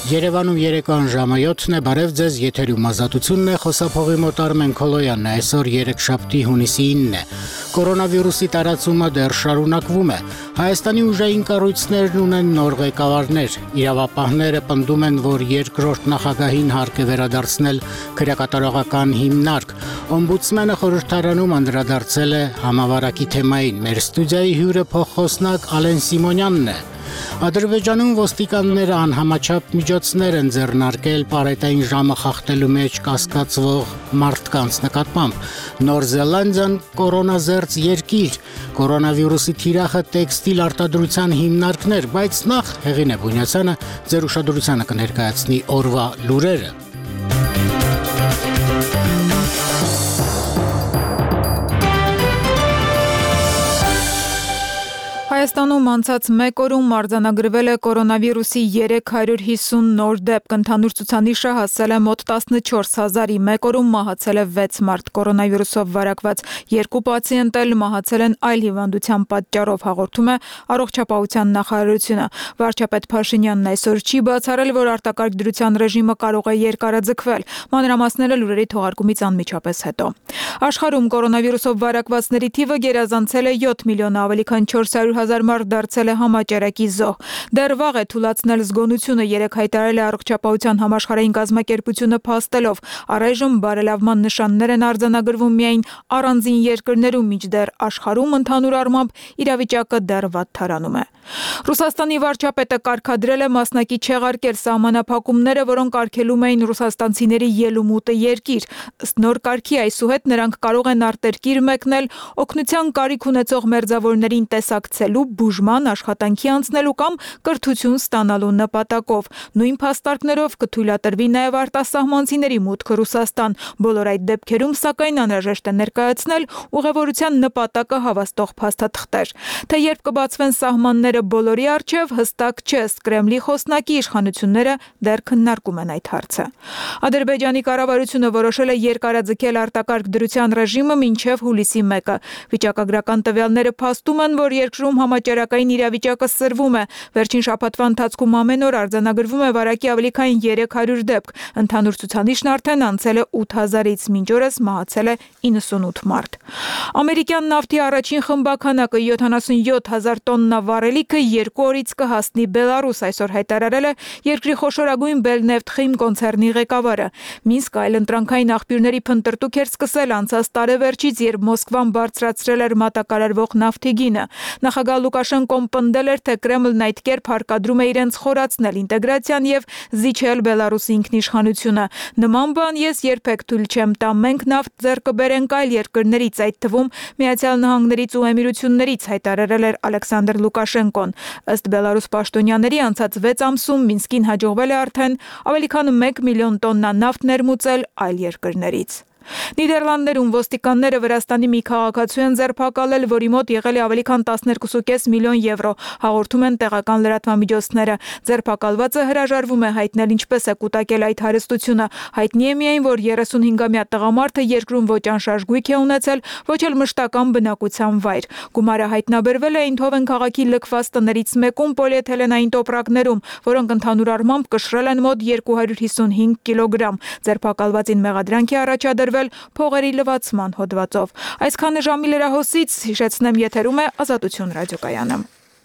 Երևանում երեկոյան ժամը 7-ն է, բարև ձեզ, եթերում ազատությունն է, խոսափողի մոտ Արմեն Քոլոյանն է, այսօր երեքշաբթի հունիսի 9-ն է։ Կորոնավիրուսի տարածումը դեռ շարունակվում է։ Հայաստանի ուժային կառույցներն ունեն նոր ղեկավարներ։ Իրավապահները պնդում են, որ երկրորդ նախագահին հարկ է վերադարձնել քրեակատարողական հիմնարկ։ Օմբուդսմենը խորհրդարանում անդրադարձել է համավարակի թեմային։ Մեր ստուդիայի հյուրը փոխխոսնակ Ալեն Սիմոնյանն է։ Ադրբեջանում ոստիկանները անհամաչափ միջոցներ են ձեռնարկել պարետային ժամը խախտելու մեջ կասկածվող մարդկանց նկատմամբ։ Նոր Զելանդիան կորոնազերծ երկիր, կորոնավիրուսի թիրախը տեքստիլ արտադրության հիմնարկներ, բայց նախ Հեղինե Բունյացյանը ձեր ուշադրությանը կներկայացնի օրվա լուրերը։ Հայաստանում անցած մեկ օրում արձանագրվել է կորոնավիրուսի 350 նոր դեպք, ընդհանուր ցուցանիշը հասել է մոտ 14,000-ի, մեկ օրում մահացել է 6 մարդ, կորոնավիրուսով վարակված 2 պացիենտ էլ մահացել են այլ հիվանդության պատճառով, հաղորդում է Առողջապահության նախարարությունը։ Վարչապետ Փաշինյանն այսօր չի բացառել, որ արտակարգ դրության ռեժիմը կարող է երկարաձգվել, մանրամասները լուրերի թողարկումից անմիջապես հետո։ Աշխարհում կորոնավիրուսով վարակվածների թիվը գերազանցել է 7 միլիոն, ավելի քան 400,000 մարդ դարձել է համաճարակի զոհ։ Դեռ վաղ է թույլատնել զգոնությունը, երեկ հայտարարել է Առողջապահության համաշխարհային կազմակերպությունը փաստելով, առայժմ բարելավման նշաններ են արձանագրվում միայն առանձին երկրներում, մինչդեռ աշխարհում ընդհանուր առմամբ իրավիճակը դեռ վատթարանում է։ Ռուսաստանի վարչապետը կարգադրել է մասնակի չեղարկել սահմանափակումները, որոնք արգելում էին ռուսաստանցիների ելումուտը երկիր։ Ըստ նոր կարգի այսուհետ նրանք կարող են արտերկիր մեկնել օգնության կարիք ունեցող մերձավորներին տեսակցելու, բուժման, աշխատանքի անցնելու կամ կրթություն ստանալու նպատակով։ Նույն փաստարկներով կթույլատրվի նաև արտասահմանցիների մուտքը Ռուսաստան։ Բոլոր այդ դեպքերում, սակայն, անհրաժեշտ է ներկայացնել ուղևորության նպատակը հավաստող փաստաթղթեր։ Թե երբ կբացվեն սահմանները բոլորի առջև, հստակ չէ, ըստ Կրեմլի խոսնակի, իշխանությունները դեռ քննարկում են այդ հարցը։ Ադրբեջանի կառավարությունը որոշել է երկարաձգել արտակարգ դրության ռեժիմը մինչև հուլիսի 1-ը։ Վիճակագրական տվյալները փաստում են, որ երկրում համաճարակային իրավիճակը սրվում է։ Վերջին շաբաթվա ընթացքում ամեն օր արձանագրվում է վարակի ավելի քան 300 դեպք։ Ընդհանուր ցուցանիշն արդեն անցել է 8000-ից, մինչ օրս մահացել է 98 մարդ։ Ամերիկյան նավթի առաջին խմբականակը 77,000 տոննա վառելիքը 2 օրից կհասնի Բելարուս, այսօր հայտարարել է երկրի խոշորագույն Բելնեֆթ Խիմ կոնցեռնի ղեկավարը։ Մինսկ այլընտրանքային աղբյուրների փնտրտուք էր սկսել անցած տարեվերջից, երբ Մոսկվան բարձրացրել էր մատակարարվող նավթի գինը։ Նախագահ Լուկաշենկոն պնդել էր, թե Կրեմլն այդ կերպ հարկադրում է իրենց խորացնել ինտեգրացիան եւ զիջել Բելարուսի ինքնիշխանությունը։ Նման բան ես երբեք թույլ չեմ տա, մենք նավթ ձեռք կբերենք այլ երկրներից, այդ թվում Միացյալ Նահանգներից ու Էմիրություններից, հայտարարել էր Ալեքսանդր Լուկաշենկոն։ Ըստ Բելարուս պաշտոնյաների, անցած 6 ամսում Մինսկին հաջողվել է արդեն ավելի քան 1 միլիոն տոննա նավթ ներմուծել այլ երկրներից։ Նիդերլանդներում ոստիկանները Վրաստանի մի քաղաքացու են ձերբակալել, որի մոտ եղել է ավելի քան 12,5 միլիոն եվրո, հաղորդում են տեղական լրատվամիջոցները։ Ձերբակալվածը հրաժարվում է հայտնել ինչպես է կուտակել այդ հարստությունը։ Հայտնի է միայն, որ 35-ամյա տղամարդը երկրում ոչ անշարժ գույք է ունեցել, ոչ էլ մշտական բնակության վայր։ Գումարը հայտնաբերվել է Էյնդհովեն քաղաքի լքված տներից մեկում պոլիէթիլենային տոպրակներում, որոնք ընդհանուր առմամբ կշռել են մոտ 255 կիլոգրամ։ Ձերբակալվածին մեղադրանք է առաջադրվել փողերի լվացման հոդվածով։ Այսքանը ժամի լրահոսից, հիշեցնեմ, եթերում է Ազատություն ռադիոկայանը։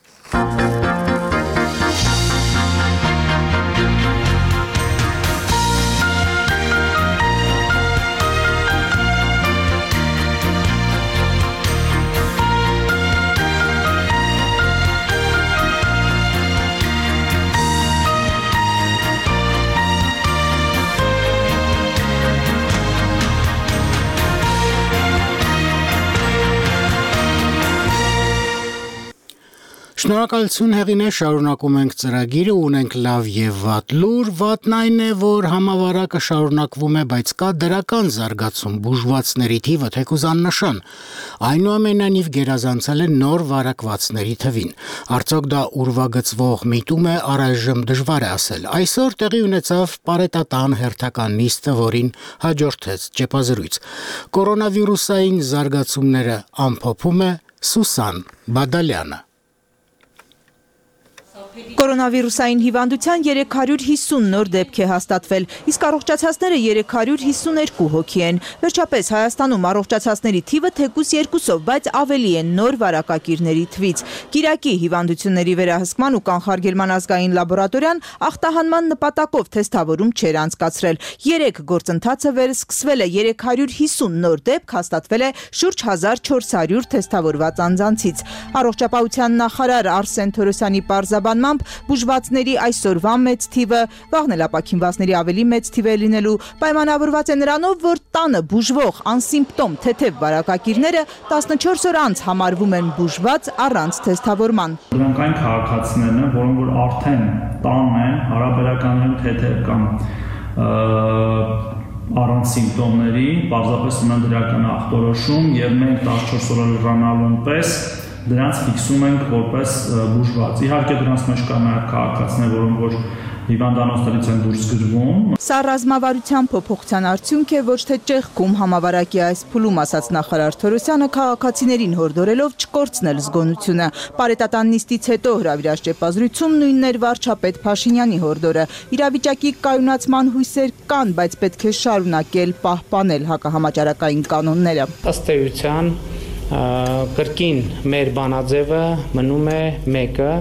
Շնորհակալություն Հեղինե, շարունակում ենք ծրագիրը, ունենք լավ եւ վատ լուր։ Վատն այն է, որ համավարակը շարունակվում է, բայց կա դրական զարգացում, բուժվածների թիվը թեկուզ աննշան։ Այնուամենայնիվ գերազանցել է նոր վարակվածների թվին։ Արդյոք դա ուրվագծվող միտում է, առայժմ դժվար է ասել։ Այսօր տեղի ունեցավ պարետատան հերթական նիստը, որին հաջորդեց ճեպազրույց։ Կորոնավիրուսային զարգացումները ամփոփում է Սուսան Բադալյանը։ Կորոնավիրուսային հիվանդության 350 նոր դեպք է հաստատվել, իսկ առողջացածները 352 հոգի են։ Վերջապես Հայաստանում առողջացածների թիվը թեկուզ 2-ով, բայց ավելի են նոր վարակակիրների թվից։ Կիրակի հիվանդությունների վերահսկման ու կանխարգելման ազգային լաբորատորիան ախտահանման նպատակով թեստավորում չէր անցկացրել։ 3 գործընթացը վերսկսվել է, 350 նոր դեպք հաստատվել է շուրջ 1400 թեստավորված անձանցից։ Առողջապահության նախարար Արսեն Թորոսյանի պարզաբանմամբ բուժվածների այսօրվա մեծ թիվը, վաղն էլ ապաքինվածների ավելի մեծ թիվ է լինելու, պայմանավորված է նրանով, որ տանը բուժվող անսիմպտոմ թեթև վարակակիրները 14 օր անց համարվում են բուժված առանց թեստավորման։ Դրանք այն քաղաքացիներն են, որոնք որ արդեն տան են, հարաբերականորեն թեթև կամ առանց սիմպտոմների, պարզապես ունեն դրական ախտորոշում եւ մենք 14 օրը լրանալուն պես դրանց ֆիքսում ենք որպես բուժված։ Իհարկե դրանց մեջ կա նաև քաղաքացիներ, որոնք որ հիվանդանոցներից են դուրս գրվում։ Սա ռազմավարության փոփոխության արդյունք է, ոչ թե ճեղքում համավարակի այս փուլում, ասաց նախարար Թորոսյանը, քաղաքացիներին հորդորելով չկորցնել զգոնությունը։ Պարետատան նիստից հետո հրավիրած ճեպազրույցում նույնն էր վարչապետ Փաշինյանի հորդորը։ Իրավիճակի կայունացման հույսեր կան, բայց պետք է շարունակել պահպանել հակահամաճարակային կանոնները։ Ըստ էության կրկին մեր բանաձևը մնում է մեկը,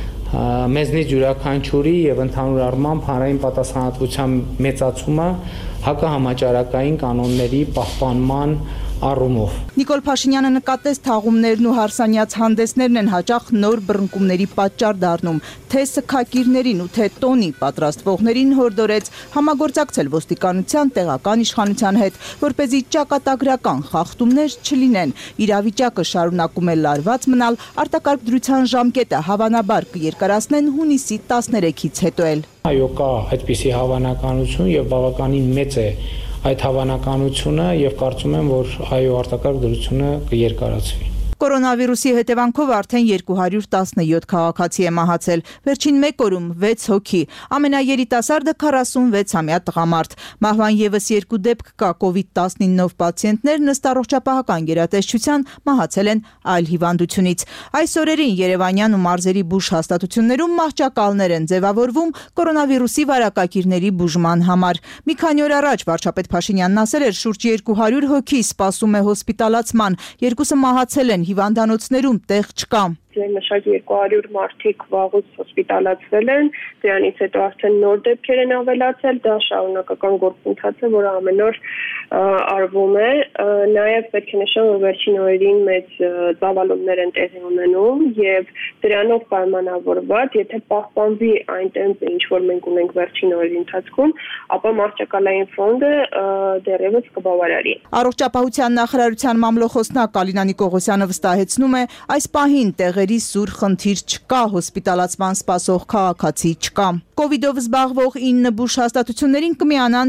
մեզնից յուրաքանչյուրի եւ ընդհանուր առմամբ հանրային պատասխանատվության մեծացումը հակահամաճարակային կանոնների պահպանման առումով։ Նիկոլ Փաշինյանը նկատեց թաղումներն ու հարսանյաց հանդեսներն են հաճախ նոր բռնկումների պատճառ դառնում, թե սգակիրներին ու թե տոնի պատրաստվողներին հորդորեց համագործակցել ոստիկանության, տեղական իշխանության հետ, որպեսզի ճակատագրական խախտումներ չլինեն։ Իրավիճակը շարունակում է լարված մնալ, արտակարգ դրության ժամկետը հավանաբար կերկարացնեն հունիսի 13-ից հետո էլ։ Այո, կա այդպիսի հավանականություն եւ բավականին մեծ է այդ հավանականությունը եւ կարծում եմ, որ այո արտակարգ դրությունը կերկարացվի։ Կորոնավիրուսի հետևանքով արդեն 217 քաղաքացի է մահացել, վերջին մեկ օրում 6 հոգի, ամենաերիտասարդը 46-ամյա տղամարդ։ Մահվան ևս 2 դեպք կա, COVID-19 պացիենտներն ըստ առողջապահական գերատեսչության մահացել են այլ հիվանդությունից։ Այս օրերին Երևանյան ու մարզերի բուժ հաստատություններում մահճակալներ են ձևավորվում կորոնավիրուսի վարակակիրների բուժման համար։ Մի քանի օր առաջ վարչապետ Փաշինյանն ասել էր, շուրջ 200 հոգի սպասում է հոսպիտալացման, երկուսը մահացել են, հիվանդանոցներում տեղ չկա։ Մշակ 200 մարդիկ վաղուց հոսպիտալացվել են, դրանից հետո արդեն նոր դեպքեր են ավելացել, դա շարունակական գործընթաց է, որը ամեն օր արվում է, նաև պետք է նշեմ, որ վերջին օրերին մեծ ծավալումներ են տեղի ունենում եւ դրանով պայմանավորված, եթե պահպանվի այն տեմպը, ինչ որ մենք ունենք վերջին օրերի ընթացքում, ապա մահճակալային ֆոնդը դեռևս կբավարարի։ Առողջապահության նախարարության մամլոխոսնակ Ալինա Նիկողոսյանը վստահեցնում է, այս պահին տեղերի սուր խնդիր չկա, հոսպիտալացման սպասող քաղաքացի չկա։ Կովիդով զբաղվող 9 բուժ հաստատություններին կմիանան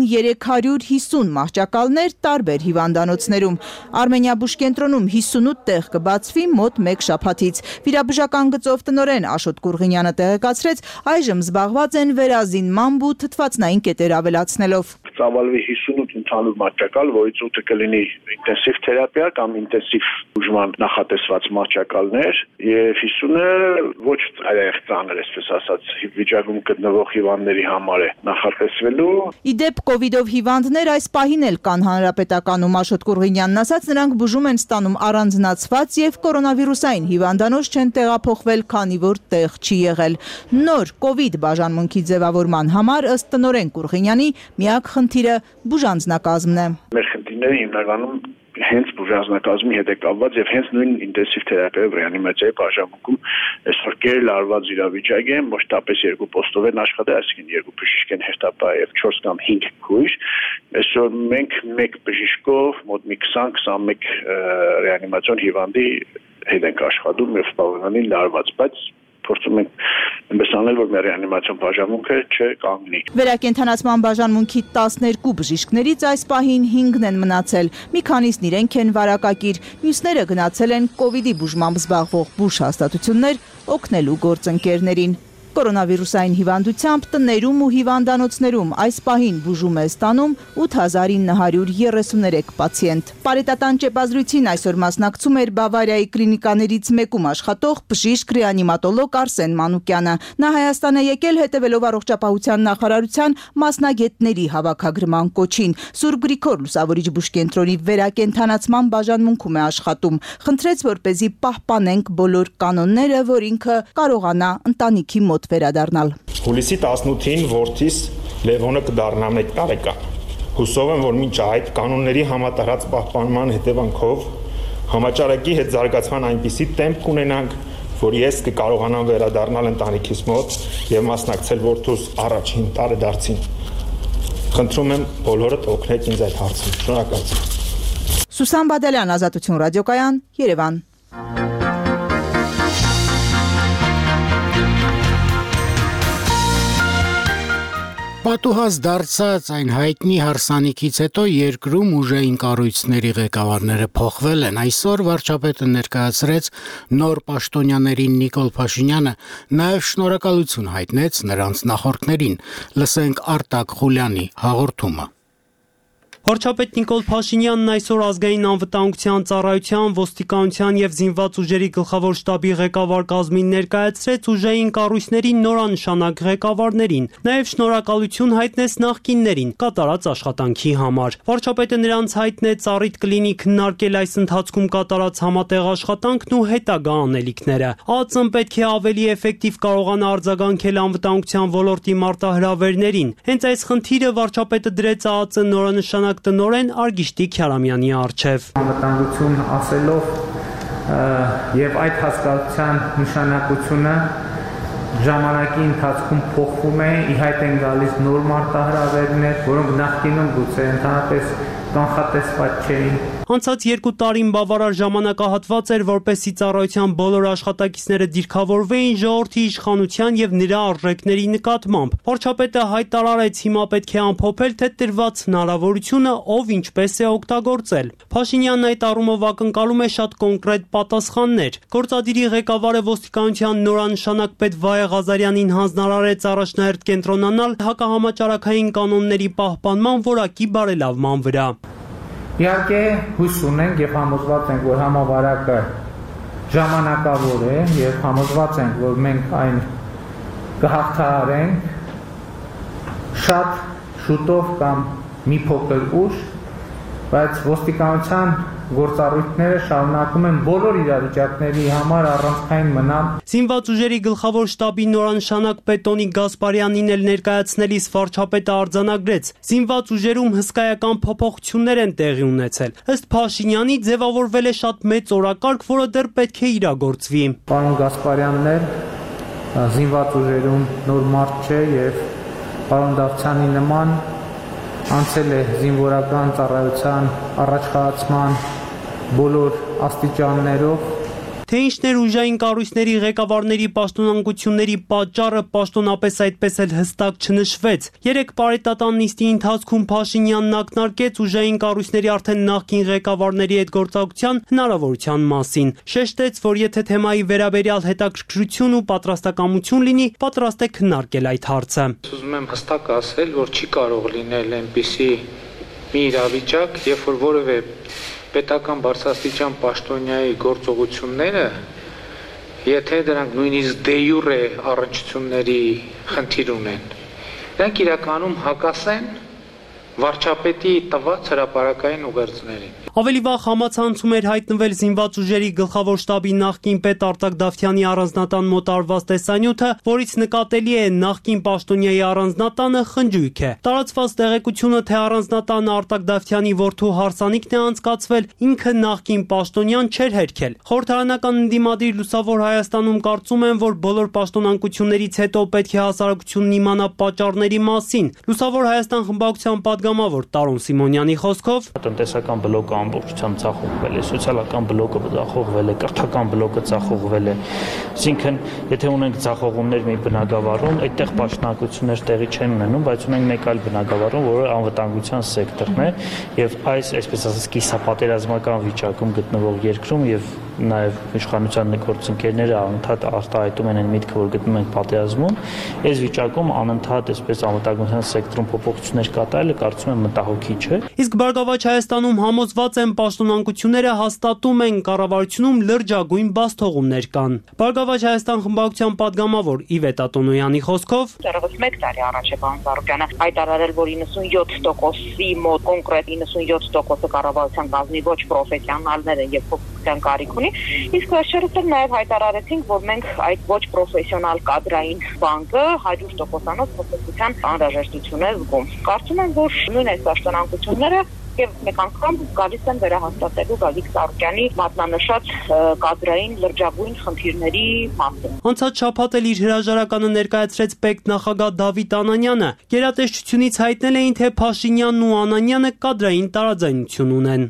350 մահճակալներ տարբեր հիվանդանոցներում։ Արմենիա բուժ կենտրոնում 58 տեղ կբացվի մոտ 1 շաբաթից։ Վիրաբուժական գծով տնօրեն Աշոտ Կուրղինյանը տեղեկացրեց, այժմ զբաղված են վերազինմամբ ու թթվածնային կետեր ավելացնելով։ Ծավալվի 58 ընդհանուր մահճակալ, որից 8-ը կլինի ինտենսիվ թերապիա կամ ինտենսիվ բուժման նախատեսված մահճակալներ եւ 50-ը ոչ ծանր, այսպես ասած, վիճակում գտնվող հիվանդների համար է նախատեսվելու։ Իդեպ կովիդով հիվանդներ այս պահին էլ կան հանրապետականում, Աշոտ Կուրղինյանն ասաց, նրանք բուժում են ստանում առանձնացված եւ կորոնավիրուսային հիվանդանոց չեն տեղափոխվել, քանի որ տեղ չի եղել։ Նոր կովիդ բաժանմունքի ձևավորման համար ըստ տնօրեն Կուրղինյանի միակ խնդիրը բուժանձնակազմն է։ Մեր խնդիրները հիմնականում հենց բուժանձնակազմի հետ է կապված եւ հենց նույն ինտենսիվ թերապիայով ռեանիմացիայի բաժանմունքում այսօր կերել իրավիճակ է, մշտապես 2 պոստով են աշխատել, այսինքն 2 բժիշկ են հերթապահ եւ 4 կամ 5 քույր։ Այսօր մենք 1 բժիշկով մոտ մի 20-21 ռեանիմացիոն հիվանդի հետ ենք աշխատում եւ բավականին լարված, բայց փորձում ենք այնպես անել, որ մեր ռեանիմացիոն բաժանմունքը չկանգնի։ Վերակենդանացման բաժանմունքի 12 բժիշկներից այս պահին 5-ն են մնացել։ Մի քանիսն իրենք են վարակակիր, մյուսները գնացել են կովիդի բուժմամբ զբաղվող բուժ հաստատություններ օգնելու գործընկերներին։ Կորոնավիրուսային հիվանդությամբ տներում ու հիվանդանոցներում այս պահին բուժում է ստանում 8933 պացիենտ։ Պարետատան ճեպազրույցին այսօր մասնակցում էր Բավարիայի կլինիկաներից մեկում աշխատող բժիշկ ռեանիմատոլոգ Արսեն Մանուկյանը։ Նա Հայաստան է եկել հետևելով առողջապահության նախարարության մասնագետների հավաքագրման կոչին։ Սուրբ Գրիգոր լուսավորիչ բուժկենտրոնի վերակենդանացման բաժանմունքում է աշխատում։ Խնդրեց, որպեսզի պահպանենք բոլոր կանոնները, որ ինքը կարողանա ընտանիքի մոտ վերադառնալ։ Հուլիսի 18-ին որդիս Լևոնը կդառնա 1 տարեկան։ Հուսով եմ, որ մինչ այդ կանոնների համատարած պահպանման հետևանքով համաճարակի հետ զարգացման այնպիսի տեմպ կունենանք, որ ես կկարողանամ վերադառնալ ընտանիքիս մոտ եւ մասնակցել որդուս առաջին տարեդարձին։ Խնդրում եմ բոլորդ օգնեք ինձ այդ հարցում։ Շնորհակալություն։ Սուսան Բադալյան, Ազատություն ռադիոկայան, Երևան։ Պատուհաս դարձած այն հայտնի հարսանիքից հետո երկրում ուժային կառույցների ղեկավարները փոխվել են։ Այսօր վարչապետը ներկայացրեց նոր պաշտոնյաներին Նիկոլ Փաշինյանը, նաև շնորհակալություն հայտնեց նրանց նախորդներին։ Լսենք Արտակ Խուլյանի հաղորդումը։ Վարչապետ Նիկոլ Փաշինյանն այսօր ազգային անվտանգության ծառայության, ոստիկանության եւ զինված ուժերի գլխավոր շտաբի ղեկավար կազմին ներկայացրեց ուժային կառույցների նորանշանակ ղեկավարներին, նաեւ շնորհակալություն հայտնեց նախկիններին կատարած աշխատանքի համար։ Վարչապետը նրանց հայտնեց առիթ կլինի քննարկել այս ընթացքում կատարած համատեղ աշխատանքն ու հետագա անելիքները։ ԱԱԾ-ն պետք է ավելի էֆեկտիվ կարողանա արձագանքել անվտանգության ոլորտի մարտահրավերներին։ Հենց այս խնդիրը վարչապետը դրեց ԱԱԾ նորանշանակ տնօրեն Արգիշտի Քյարամյանի առջև։ Անվտանգություն ասելով եւ այդ հասկացության նշանակությունը ժամանակի ընթացքում փոխվում է, ի հայտ են գալիս նոր մարտահրավերներ, որոնք նախկինում գուցե ընդհանրապես կանխատեսված չէին։ Անցած 2 տարին բավարար ժամանակահատված էր, որպեսզի ծառայության բոլոր աշխատակիցները դիրքավորվեին ժողովրդի իշխանության եւ նրա արժեքների նկատմամբ։ Վարչապետը հայտարարեց, հիմա պետք է ամփոփել, թե տրված հնարավորությունը ով ինչպես է օգտագործել։ Փաշինյանն այդ առումով ակնկալում է շատ կոնկրետ պատասխաններ։ Գործադիրի ղեկավարը ոստիկանության նորանշանակ պետ Վայե Ղազարյանին հանձնարարեց առաջնահերթ կենտրոնանալ հակահամաճարակային կանոնների պահպանման որակի բարելավման վրա։ Իհարկե հույս ունենք եւ համոզված ենք, որ համավարակը ժամանակավոր է եւ համոզված ենք, որ մենք այն կհաղթահարենք շատ շուտով կամ մի փոքր ուշ, բայց ոստիկանության գործառույթները շարունակում են բոլոր իրավիճակների համար առանցքային մնալ։ Զինված ուժերի գլխավոր շտաբի նորանշանակ պետ Գասպարյանին էլ ներկայացնելիս վարչապետը արձանագրեց. զինված ուժերում հսկայական փոփոխություններ են տեղի ունեցել։ Ըստ Փաշինյանի ձևավորվել է շատ մեծ օրակարգ, որը դեռ պետք է իրագործվի։ Պարոն Գասպարյանն էլ զինված ուժերում նոր մարդ չէ եւ պարոն Դավթյանի նման անցել է զինվորական ծառայության առաջխաղացման բոլոր աստիճաններով։ Թե ինչներ ուժային կառույցների ղեկավարների պաշտոնանկությունների պատճառը պաշտոնապես այդպես էլ հստակ չնշվեց։ 3 պարետատան նիստի ընթացքում Փաշինյանն ակնարկեց ուժային կառույցների արդեն նախկին ղեկավարների հետ գործակցության հնարավորության մասին։ Շեշտեց, որ եթե թեմայի վերաբերյալ հետաքրքրություն ու պատրաստակամություն լինի, պատրաստ է քննարկել այդ հարցը։ Ուզում եմ հստակ ասել, որ չի կարող լինել այնպիսի մի իրավիճակ, երբ որ որևէ պետական բարձրաստիճան պաշտոնյայի գործողությունները, եթե դրանք նույնիսկ դե յուրե առնչությունների խնդիր ունեն, դրանք իրականում հակասեն վարչապետի տված հրապարակային ուղերձներին։ Ավելի վաղ համացանցում էր հայտնվել զինված ուժերի գլխավոր շտաբի նախկին պետ Արտակ Դավթյանի առանձնատան մոտ արված տեսանյութը, որից նկատելի է նախկին պաշտոնյայի առանձնատանը խնջույք է։ Տարածված տեղեկությունը, թե առանձնատանը Արտակ Դավթյանի որդու հարսանիքն է անցկացվել, ինքը նախկին պաշտոնյան չէր հերքել։ Խորհրդարանական ընդդիմադիր Լուսավոր Հայաստանում կարծում են, որ բոլոր պաշտոնանկություններից հետո պետք է հասարակությունն իմանա պատճառների մասին։ Լուսավոր Հայաստան խմբակցության պատգամավոր Տարոն Սիմոնյանի խոսքով տնտեսական բլոկը ամբողջությամբ ձախողվել է, սոցիալական բլոկը ձախողվել է, կրթական բլոկը ձախողվել է։ Այսինքն, եթե ունենք ձախողումներ մի բնակավարում, այդտեղ պաշտոնակություններ տեղի չեն ունենում, բայց ունենք մեկ այլ բնակավարում, որը անվտանգության սեկտորն է, եւ այս, այսպես ասած, կիսապատերազմական վիճակում գտնվող երկրում եւ նաև իշխանության գործընկերները անընդհատ արտահայտում են այն միտքը, որ գտնում ենք պատերազմում, այս վիճակում անընդհատ այսպես անվտանգության սեկտորում փոփոխություններ կատարելը կարծում եմ մտահոգիչ է։ Իսկ Բարգավաճ Հայաստանում համոզված են պաշտոնանկությունները հաստատում են կառավարությունում լրջագույն բացթողումներ կան։ Բարգավաճ Հայաստան խմբակցության падգամավոր Իվետ Ատոնոյանի խոսքով դեռևս 1 տարի առաջ է պարոն Զարուկյանը հայտարարել, որ 97%-ի մոտ կոնկրետ 97%-ը կառավարության կազմի ոչ պրոֆեսիոնալներ են եւ փոփոխության կարիք ունի, իսկ վերջերս էլ նաեւ հայտարարեցինք, որ մենք այդ ոչ պրոֆեսիոնալ կադրային բանկը 100%-անոց փոփոխության անհրաժեշտություն է զգում։ Կարծում եմ, որ նույն այս պաշտոնանկությունները եւ մեկ անգամ գալիս են վերահաստատելու Գագիկ Ծառուկյանի մատնանշած կադրային լրջագույն խնդիրների մասին։ Անցած շաբաթ էլ իր հրաժարականը ներկայացրեց պետնախագահ Դավիթ Անանյանը։ Գերատեսչությունից հայտնել էին, թե Փաշինյանն ու Անանյանը կադրային տարաձայնություն ունեն։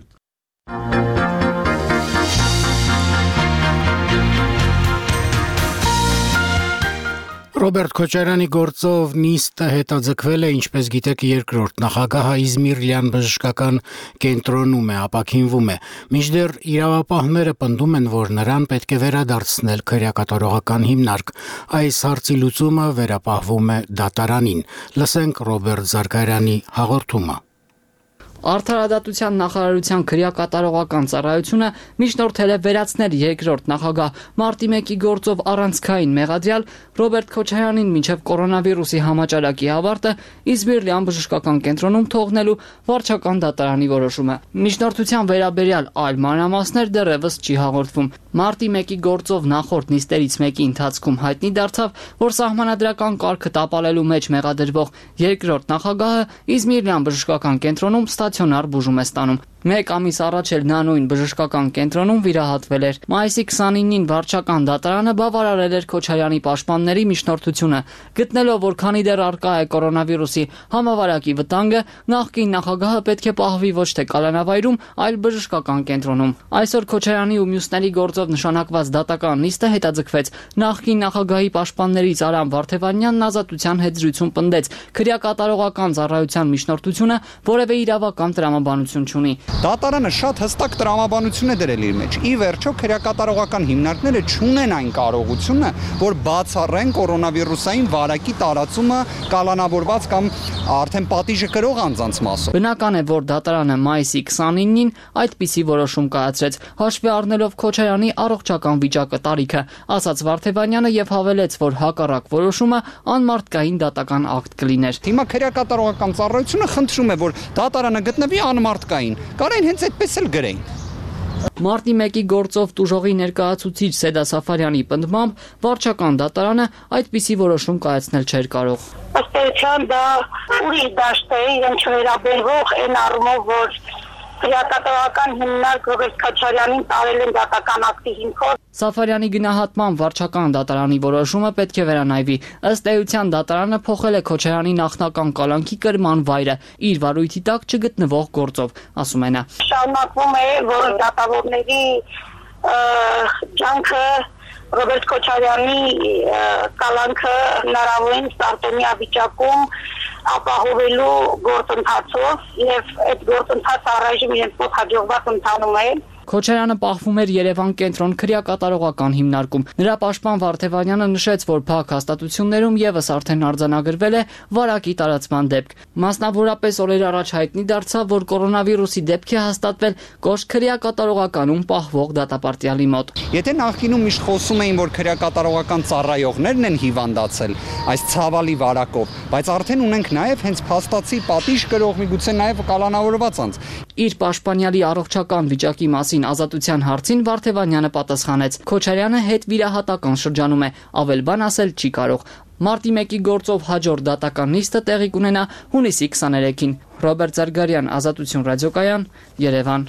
Ռոբերտ Քոչարյանի գործով նիստը հետաձգվել է, ինչպես գիտեք, երկրորդ նախագահը Իզմիր լյան բժշկական կենտրոնում է, ապաքինվում է։ Մինչդեռ իրավապահները պնդում են, որ նրան պետք է վերադարձնել քրեակատարողական հիմնարկ։ Այս հարցի լուծումը վերապահվում է դատարանին։ Լսենք Ռոբերտ Զարգարյանի հաղորդումը։ Արդարադատության նախարարության քրեակատարողական ծառայությունը միջնորդել է վերացնել երկրորդ նախագահ մարտի 1-ի գործով առանցքային մեղադրյալ Ռոբերտ Քոչարյանին մինչև կորոնավիրուսի համաճարակի ավարտը Իզմիր լյան բժշկական կենտրոնում թողնելու վարչական դատարանի որոշումը։ Միջնորդության վերաբերյալ այլ մանրամասներ դեռևս չի հաղորդվում։ Մարտի 1-ի գործով նախորդ նիստերից մեկի ընթացքում հայտնի դարձավ, որ սահմանադրական կարգը տապալելու մեջ մեղադրվող երկրորդ նախագահը Իզմիր լյան բժշկական կենտրոնում ստացիոնար բուժում է ստանում։ Մեկ ամիս առաջ էլ նա նույն բժշկական կենտրոնում վիրահատվել էր։ Մայիսի 29-ին վարչական դատարանը բավարարել էր Քոչարյանի պաշտպանների միջնորդությունը, գտնելով, որ քանի դեռ առկա է կորոնավիրուսի համավարակի վտանգը, նախկին նախագահը պետք է պահվի ոչ թե կալանավայրում, այլ բժշկական կենտրոնում։ Այսօր Քոչարյանի ու մյուսների գործով նշանակված դատական նիստը հետաձգվեց։ Նախկին նախագահի պաշտպաններից Արամ Վարդևանյանն ազատության հետ զրույցում պնդեց, քրեակատարողական ծառայության միջնորդությունը որևէ իրավական տրամաբանություն չունի։ Դատարանը շատ հստակ տրամաբանություն է դրել իր մեջ։ Ի վերջո քրեակատարողական հիմնարկները չունեն այն կարողությունը, որ բացառեն կորոնավիրուսային վարակի տարածումը կալանավորված կամ արդեն պատիժը կրող անձանց մասով։ Բնական է, որ դատարանը մայիսի 29-ին այդպիսի որոշում կայացրեց, հաշվի առնելով Քոչարյանի առողջական վիճակը տարիքը, ասաց Վարդևանյանը եւ հավելեց, որ հակառակ որոշումը անմարտկային դատական ակտ կլիներ։ Հիմա քրեակատարողական ծառայությունը խնդրում է, որ դատարանը գտնվի անմարտկային։ Կարեն հենց այդպես էլ գրեին։ Մարտի 1-ի գործով տուժողի ներկայացուցիչ Սեդա Սաֆարյանի պնդմամբ վարչական դատարանը այդպիսի որոշում կայացնել չէր կարող։ Ըստ էության դա ուրիշ դաշտ է, իրեն չվերաբերվող այն առումով, որ քրեակատարողական հիմնարկ Ռոբերտ Քոչարյանին տարել են դատական ակտի հիմքով։ Սաֆարյանի գնահատման վարչական դատարանի որոշումը պետք է վերանայվի։ Ըստ էության դատարանը փոխել է Քոչարյանի նախնական կալանքի կրման վայրը իր վարույթի տակ չգտնվող գործով, ասում է նա։ Շարունակվում է, որ դատավորների ջանքը Ռոբերտ Քոչարյանի կալանքը հնարավորին Սարտոնյա վիճակում ապահովելու գործընթացով եւ այդ գործընթացը առայժմ իրենց մոտ հաջողված ընթանում է։ Քոչարյանը պահվում էր Երևան կենտրոն քրեակատարողական հիմնարկում։ Նրա պաշտպան Վարդևանյանը նշեց, որ փակ հաստատություններում եւս արդեն արձանագրվել է վարակի տարածման դեպք։ Մասնավորապես օրեր առաջ հայտնի դարձավ, որ կորոնավիրուսի դեպք է հաստատվել Կոշտ քրեակատարողականում պահվող դատապարտյալի մոտ։ Եթե նախկինում միշտ խոսում էին, որ քրեակատարողական ծառայողներն են հիվանդացել այս ցավալի վարակով, բայց արդեն ունենք նաեւ հենց փաստացի պատիժ կրող միգուցե նաեւ կալանավորված անձ։ Իր պաշտպանյալի առողջական վիճակի մասին ազատության հարցին Վարդևանյանը պատասխանեց. Քոչարյանը հետ վիրահատական շրջանում է, ավել բան ասել չի կարող։ Մարտի 1-ի գործով հաջորդ դատական նիստը տեղի կունենա հունիսի 23-ին։ Ռոբերտ Զարգարյան, Ազատություն ռադիոկայան, Երևան։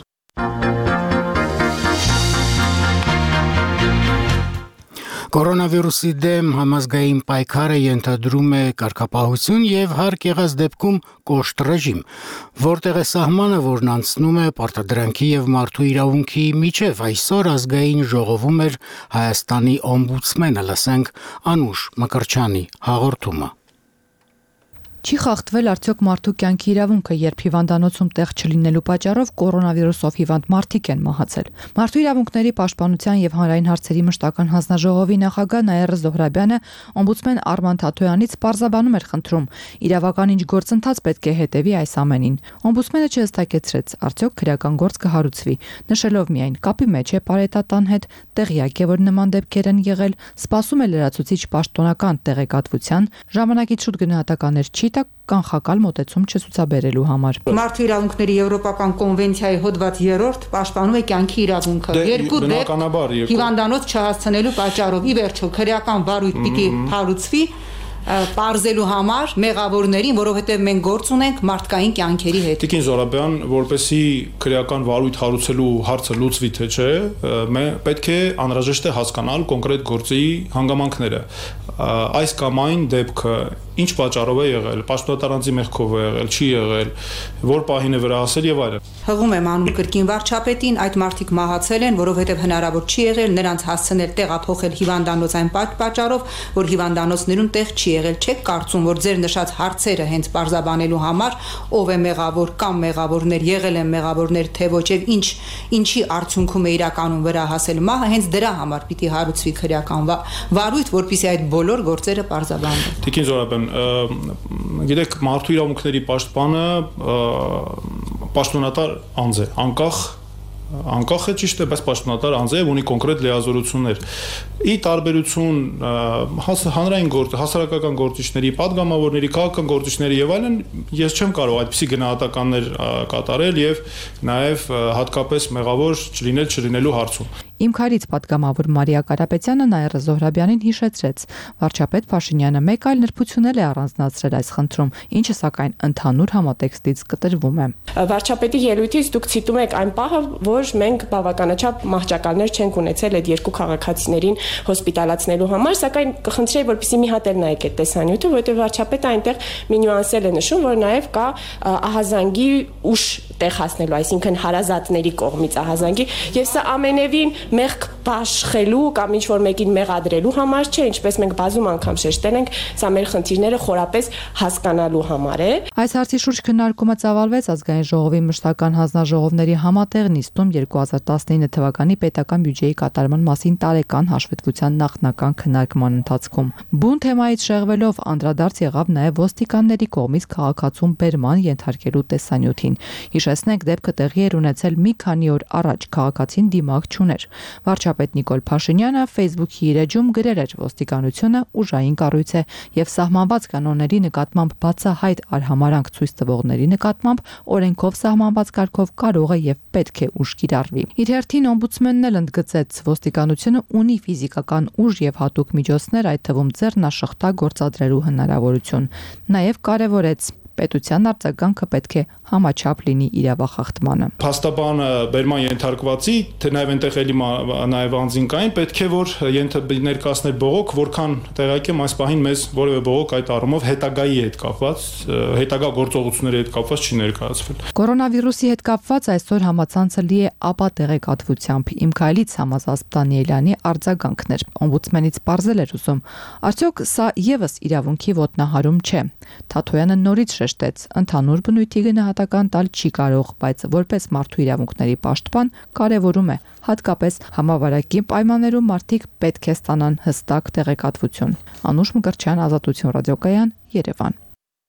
Կորոնավիրուսի դեմ համազգային պայքարը ենթադրում է կարգապահություն եւ հարկ եղած դեպքում կոշտ ռեժիմ, որտեղ է սահմանը, որն անցնում է պարտադրանքի եւ մարդու իրավունքի միջև։ Այսօր ազգային ժողովում էր Հայաստանի օմբուդսմենը, լսենք Անուշ Մկրչյանի հաղորդումը։ Չի խախտվել արդյոք մարդու կյանքի իրավունքը, երբ հիվանդանոցում տեղ չլինելու պատճառով կորոնավիրուսով հիվանդ մարդիկ են մահացել։ Մարդու իրավունքների պաշտպանության եւ հանրային հարցերի մշտական հանձնաժողովի նախագահ Նաիրա Զոհրաբյանը օմբուդսմեն Արման Թաթոյանից պարզաբանում էր խնդրում, իրավական ինչ գործընթաց պետք է հետևի այս ամենին։ Օմբուդսմենը չհստակեցրեց, արդյոք քրեական գործ կհարուցվի, նշելով միայն կապի մեջ է պարետատան հետ, տեղյակ է, որ նման դեպքեր են եղել, սպասում է լրացուցիչ պաշտոնական տեղեկատվության, ժամանակից շուտ գնահատականներ չի տա կանխակալ մոտեցում չցուցաբերելու համար։ Մարդու իրավունքների Եվրոպական կոնվենցիայի հոդված 3 պաշտպանում է կյանքի իրավունքը։ Երկու դեպք հիվանդանոց չհասցնելու պատճառով ի վերջո քրեական վարույթ պիտի հարուցվի պարզելու համար մեղավորներին, որովհետև մենք գործ ունենք մարդկային կյանքերի հետ։ Տիկին Զոհրաբյան, որպեսզի քրեական վարույթ հարուցելու հարցը լուծվի թե չէ, պետք է անհրաժեշտ է հասկանալ կոնկրետ գործի հանգամանքները։ Այս կամ այն դեպքը ինչ պատճառով է եղել, պաշտոնատարանձի մեղքով է եղել, չի եղել, որ պահին է վրահասել եւ այլն։ Հղում եմ անում կրկին վարչապետին, այդ մարդիկ մահացել են, որովհետև հնարավոր չի եղել նրանց հասցնել տեղափոխել հիվանդանոց այն պատճառով, որ հիվանդանոցներում տեղ չի եղել։ Չեք կարծում, որ ձեր նշած հարցերը հենց պարզաբանելու համար ով է մեղավոր կամ մեղավորներ եղել են մեղավորներ թե ոչ եւ ինչի արդյունքում է իրականում վրահասել մահը, հենց դրա համար պիտի հարուցվի քրեական վարույթ, որպեսզի այդ բոլոր գործերը պարզաբանվեն։ Տիկին Զոհրաբյան, գիտեք, մարդու իրավունքների պաշտպանը պաշտոնատար անձ է, անկախ է ճիշտ է, բայց պաշտոնատար անձ է, ունի կոնկրետ լիազորություններ։ Ի տարբերություն հանրային հասարակական գործիչների, падգամավորների, քաղաքական գործիչների եւ այլն, ես չեմ կարող այդպիսի գնահատականներ կատարել եւ նաեւ հատկապես մեղավոր չլինելու հարցում։ Իմ քարից падգամավոր Մարիա Կարապետյանը Նաիրա Զոհրաբյանին հիշեցրեց. վարչապետ Փաշինյանը մեկ այլ նրբություն է առանձնացրել այս խնդրում, ինչը սակայն ընդհանուր համատեքստից կտրվում է։ Վարչապետի ելույթից դուք ցիտում եք այն պահը, որ մենք բավականաչափ մահճակալներ չենք ունեցել այդ երկու քաղաքացիներին հոսպիտալացնելու համար, սակայն կխնդրեի, որպեսզի մի հատ էլ նայեք այդ տեսանյութը, որովհետև վարչապետը այնտեղ մի նյուանսել է նշում, որ նաև կա ահազանգի ուշ տեղ հասնելու, այսինքն հարազատների կողմից ահազանգի, եւ սա ամենևին մեղք բաշխելու կամ ինչ որ մեկին մեղադրելու համար չէ, ինչպես մենք բազում անգամ շեշտել ենք, սա մեր խնդիրները խորապես հասկանալու համար է։ Այս հարցի շուրջ քննարկումը ծավալվեց ազգային ժողովի մշտական հանձնաժողովների համատեղ նիստում 2019 թվականի պետական բյուջեի կատարման մասին տարեկան հաշվետվության նախնական քննարկման ընթացքում։ Բուն թեմայից շեղվելով անդրադարձ եղավ նաև ոստիկանների կողմից քաղաքացուն բերման ենթարկելու տեսանյութին։ Հիշեցնենք, դեպքը տեղի էր ունեցել մի քանի օր առաջ, քաղաքացին դիմակ չուներ։ Վարչապետ Նիկոլ Փաշինյանը Facebook-ի իր էջում գրել էր ոստիկանությունը ուժային կառույց է եւ սահմանված կանոնների նկատմամբ բացահայտ արհամարանք ցույց տվողների նկատմամբ օրենքով սահմանված կարգով կարող է եւ պետք է ուժ կիրառվի։ Իր հերթին օմբուդսմենն էլ ընդգծեց, ոստիկանությունը ունի ֆիզիկական ուժ եւ հատուկ միջոցներ, այդ թվում ձեռնաշխտա գործադրելու հնարավորություն։ Նաեւ կարեւորեց պետության արձագանքը պետք է համաչափ լինի իրավախախտմանը։ Փաստաբանը բերման ենթարկվածի, թե նաև այնտեղ էլի նաև անձինկային պետք է որ ներկայացներ բողոք, որքան տեղյակ եմ այս պահին մեզ որևէ բողոք այդ առումով հետագայի հետ կապված, հետագա գործողությունների հետ կապված չի ներկայացվել։ Կորոնավիրուսի հետ կապված այսօր համացանցը լի է ապա տեղեկատվությամբ։ Իմ քայլից Համազասպ Դանիելյանի արձագանքներ օմբուդսմենից պարզել էր ուզում։ Արդյոք սա եւս իրավունքի ոտնահարում չէ։ Թաթոյանը նորից շեշտեց, ընդհանուր բնույթի գնահատական տալ չի կարող, բայց որպես մարդու իրավունքների պաշտպան կարևորում է, հատկապես համավարակի պայմաններում մարդիկ պետք է ստանան հստակ տեղեկատվություն։ Անուշ Մկրտչյան, Ազատություն ռադիոկայան, Երևան։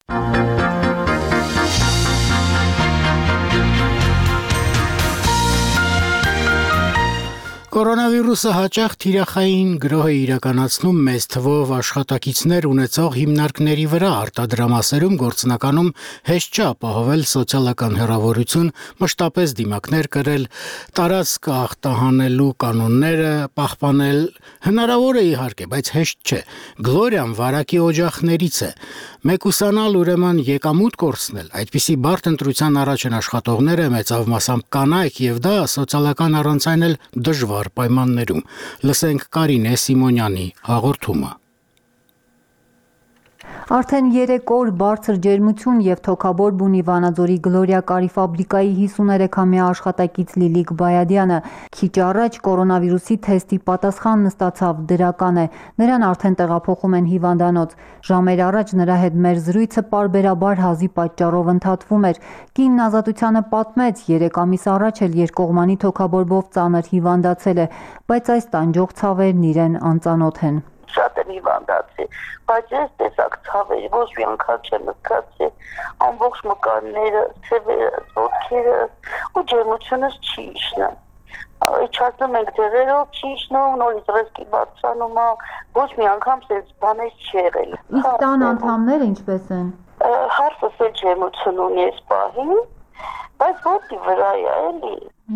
Կորոնավիրուսը հաճախ թիրախային գրոհ է իրականացնում մեծ թվով աշխատակիցներ ունեցող հիմնարկների վրա, արտադրամասերում գործնականում հեշտ չէ ապահովել սոցիալական հեռավորություն, մշտապես դիմակներ կրել, տարածք ախտահանելու կանոնները պահպանել հնարավոր է իհարկե, բայց հեշտ չէ։ Գլորիան վարակի օջախներից է։ Մեկուսանալ ուրեմն եկամուտ կորցնել, այդպիսի բարդ ընտրության առաջ են աշխատողները, մեծավ մասամբ կանայք, եւ դա սոցիալական առանցայնել դժվար պայմաններում։ Լսենք Կարինե Սիմոնյանի հաղորդումը։ Արդեն 3 օր բարձր ջերմություն եւ թոքաբոր բունի Վանաձորի Գլորիա կարի ֆաբրիկայի 53-ամյա աշխատակից Լիլիկ Բայադյանը քիչ առաջ կորոնավիրուսի թեստի պատասխանն ստացավ, դրական է, նրան արդեն տեղափոխում են հիվանդանոց։ Ժամեր առաջ նրա հետ մեր զրույցը պարբերաբար հազի պատճառով ընդհատվում էր։ Կինն Ազատությանը պատմեց, 3 ամիս առաջ էլ երկկողմանի թոքաբորբով ծանր հիվանդացել է, բայց այս տանջող ցավերն իրեն անծանոթ են։ Շատ եմ հիվանդացել, բայց ես տեսակ ցավեր, ոչ մի անգամ չեմ զգացել, ամբողջ մկանները, ցևերը, ոտքերը ու ջերմությունս չի իջնում։ Իջացնում ենք դեղերով, չի իջնում, նորից ռիսկի բարձրանում, ոչ մի անգամ sense բաներ չի եղել։ Իսկ տան անդամները ինչպես են։ Հարսս էլ ջերմություն ունի այս պահին, բայց ոտքի վրա է, էլի։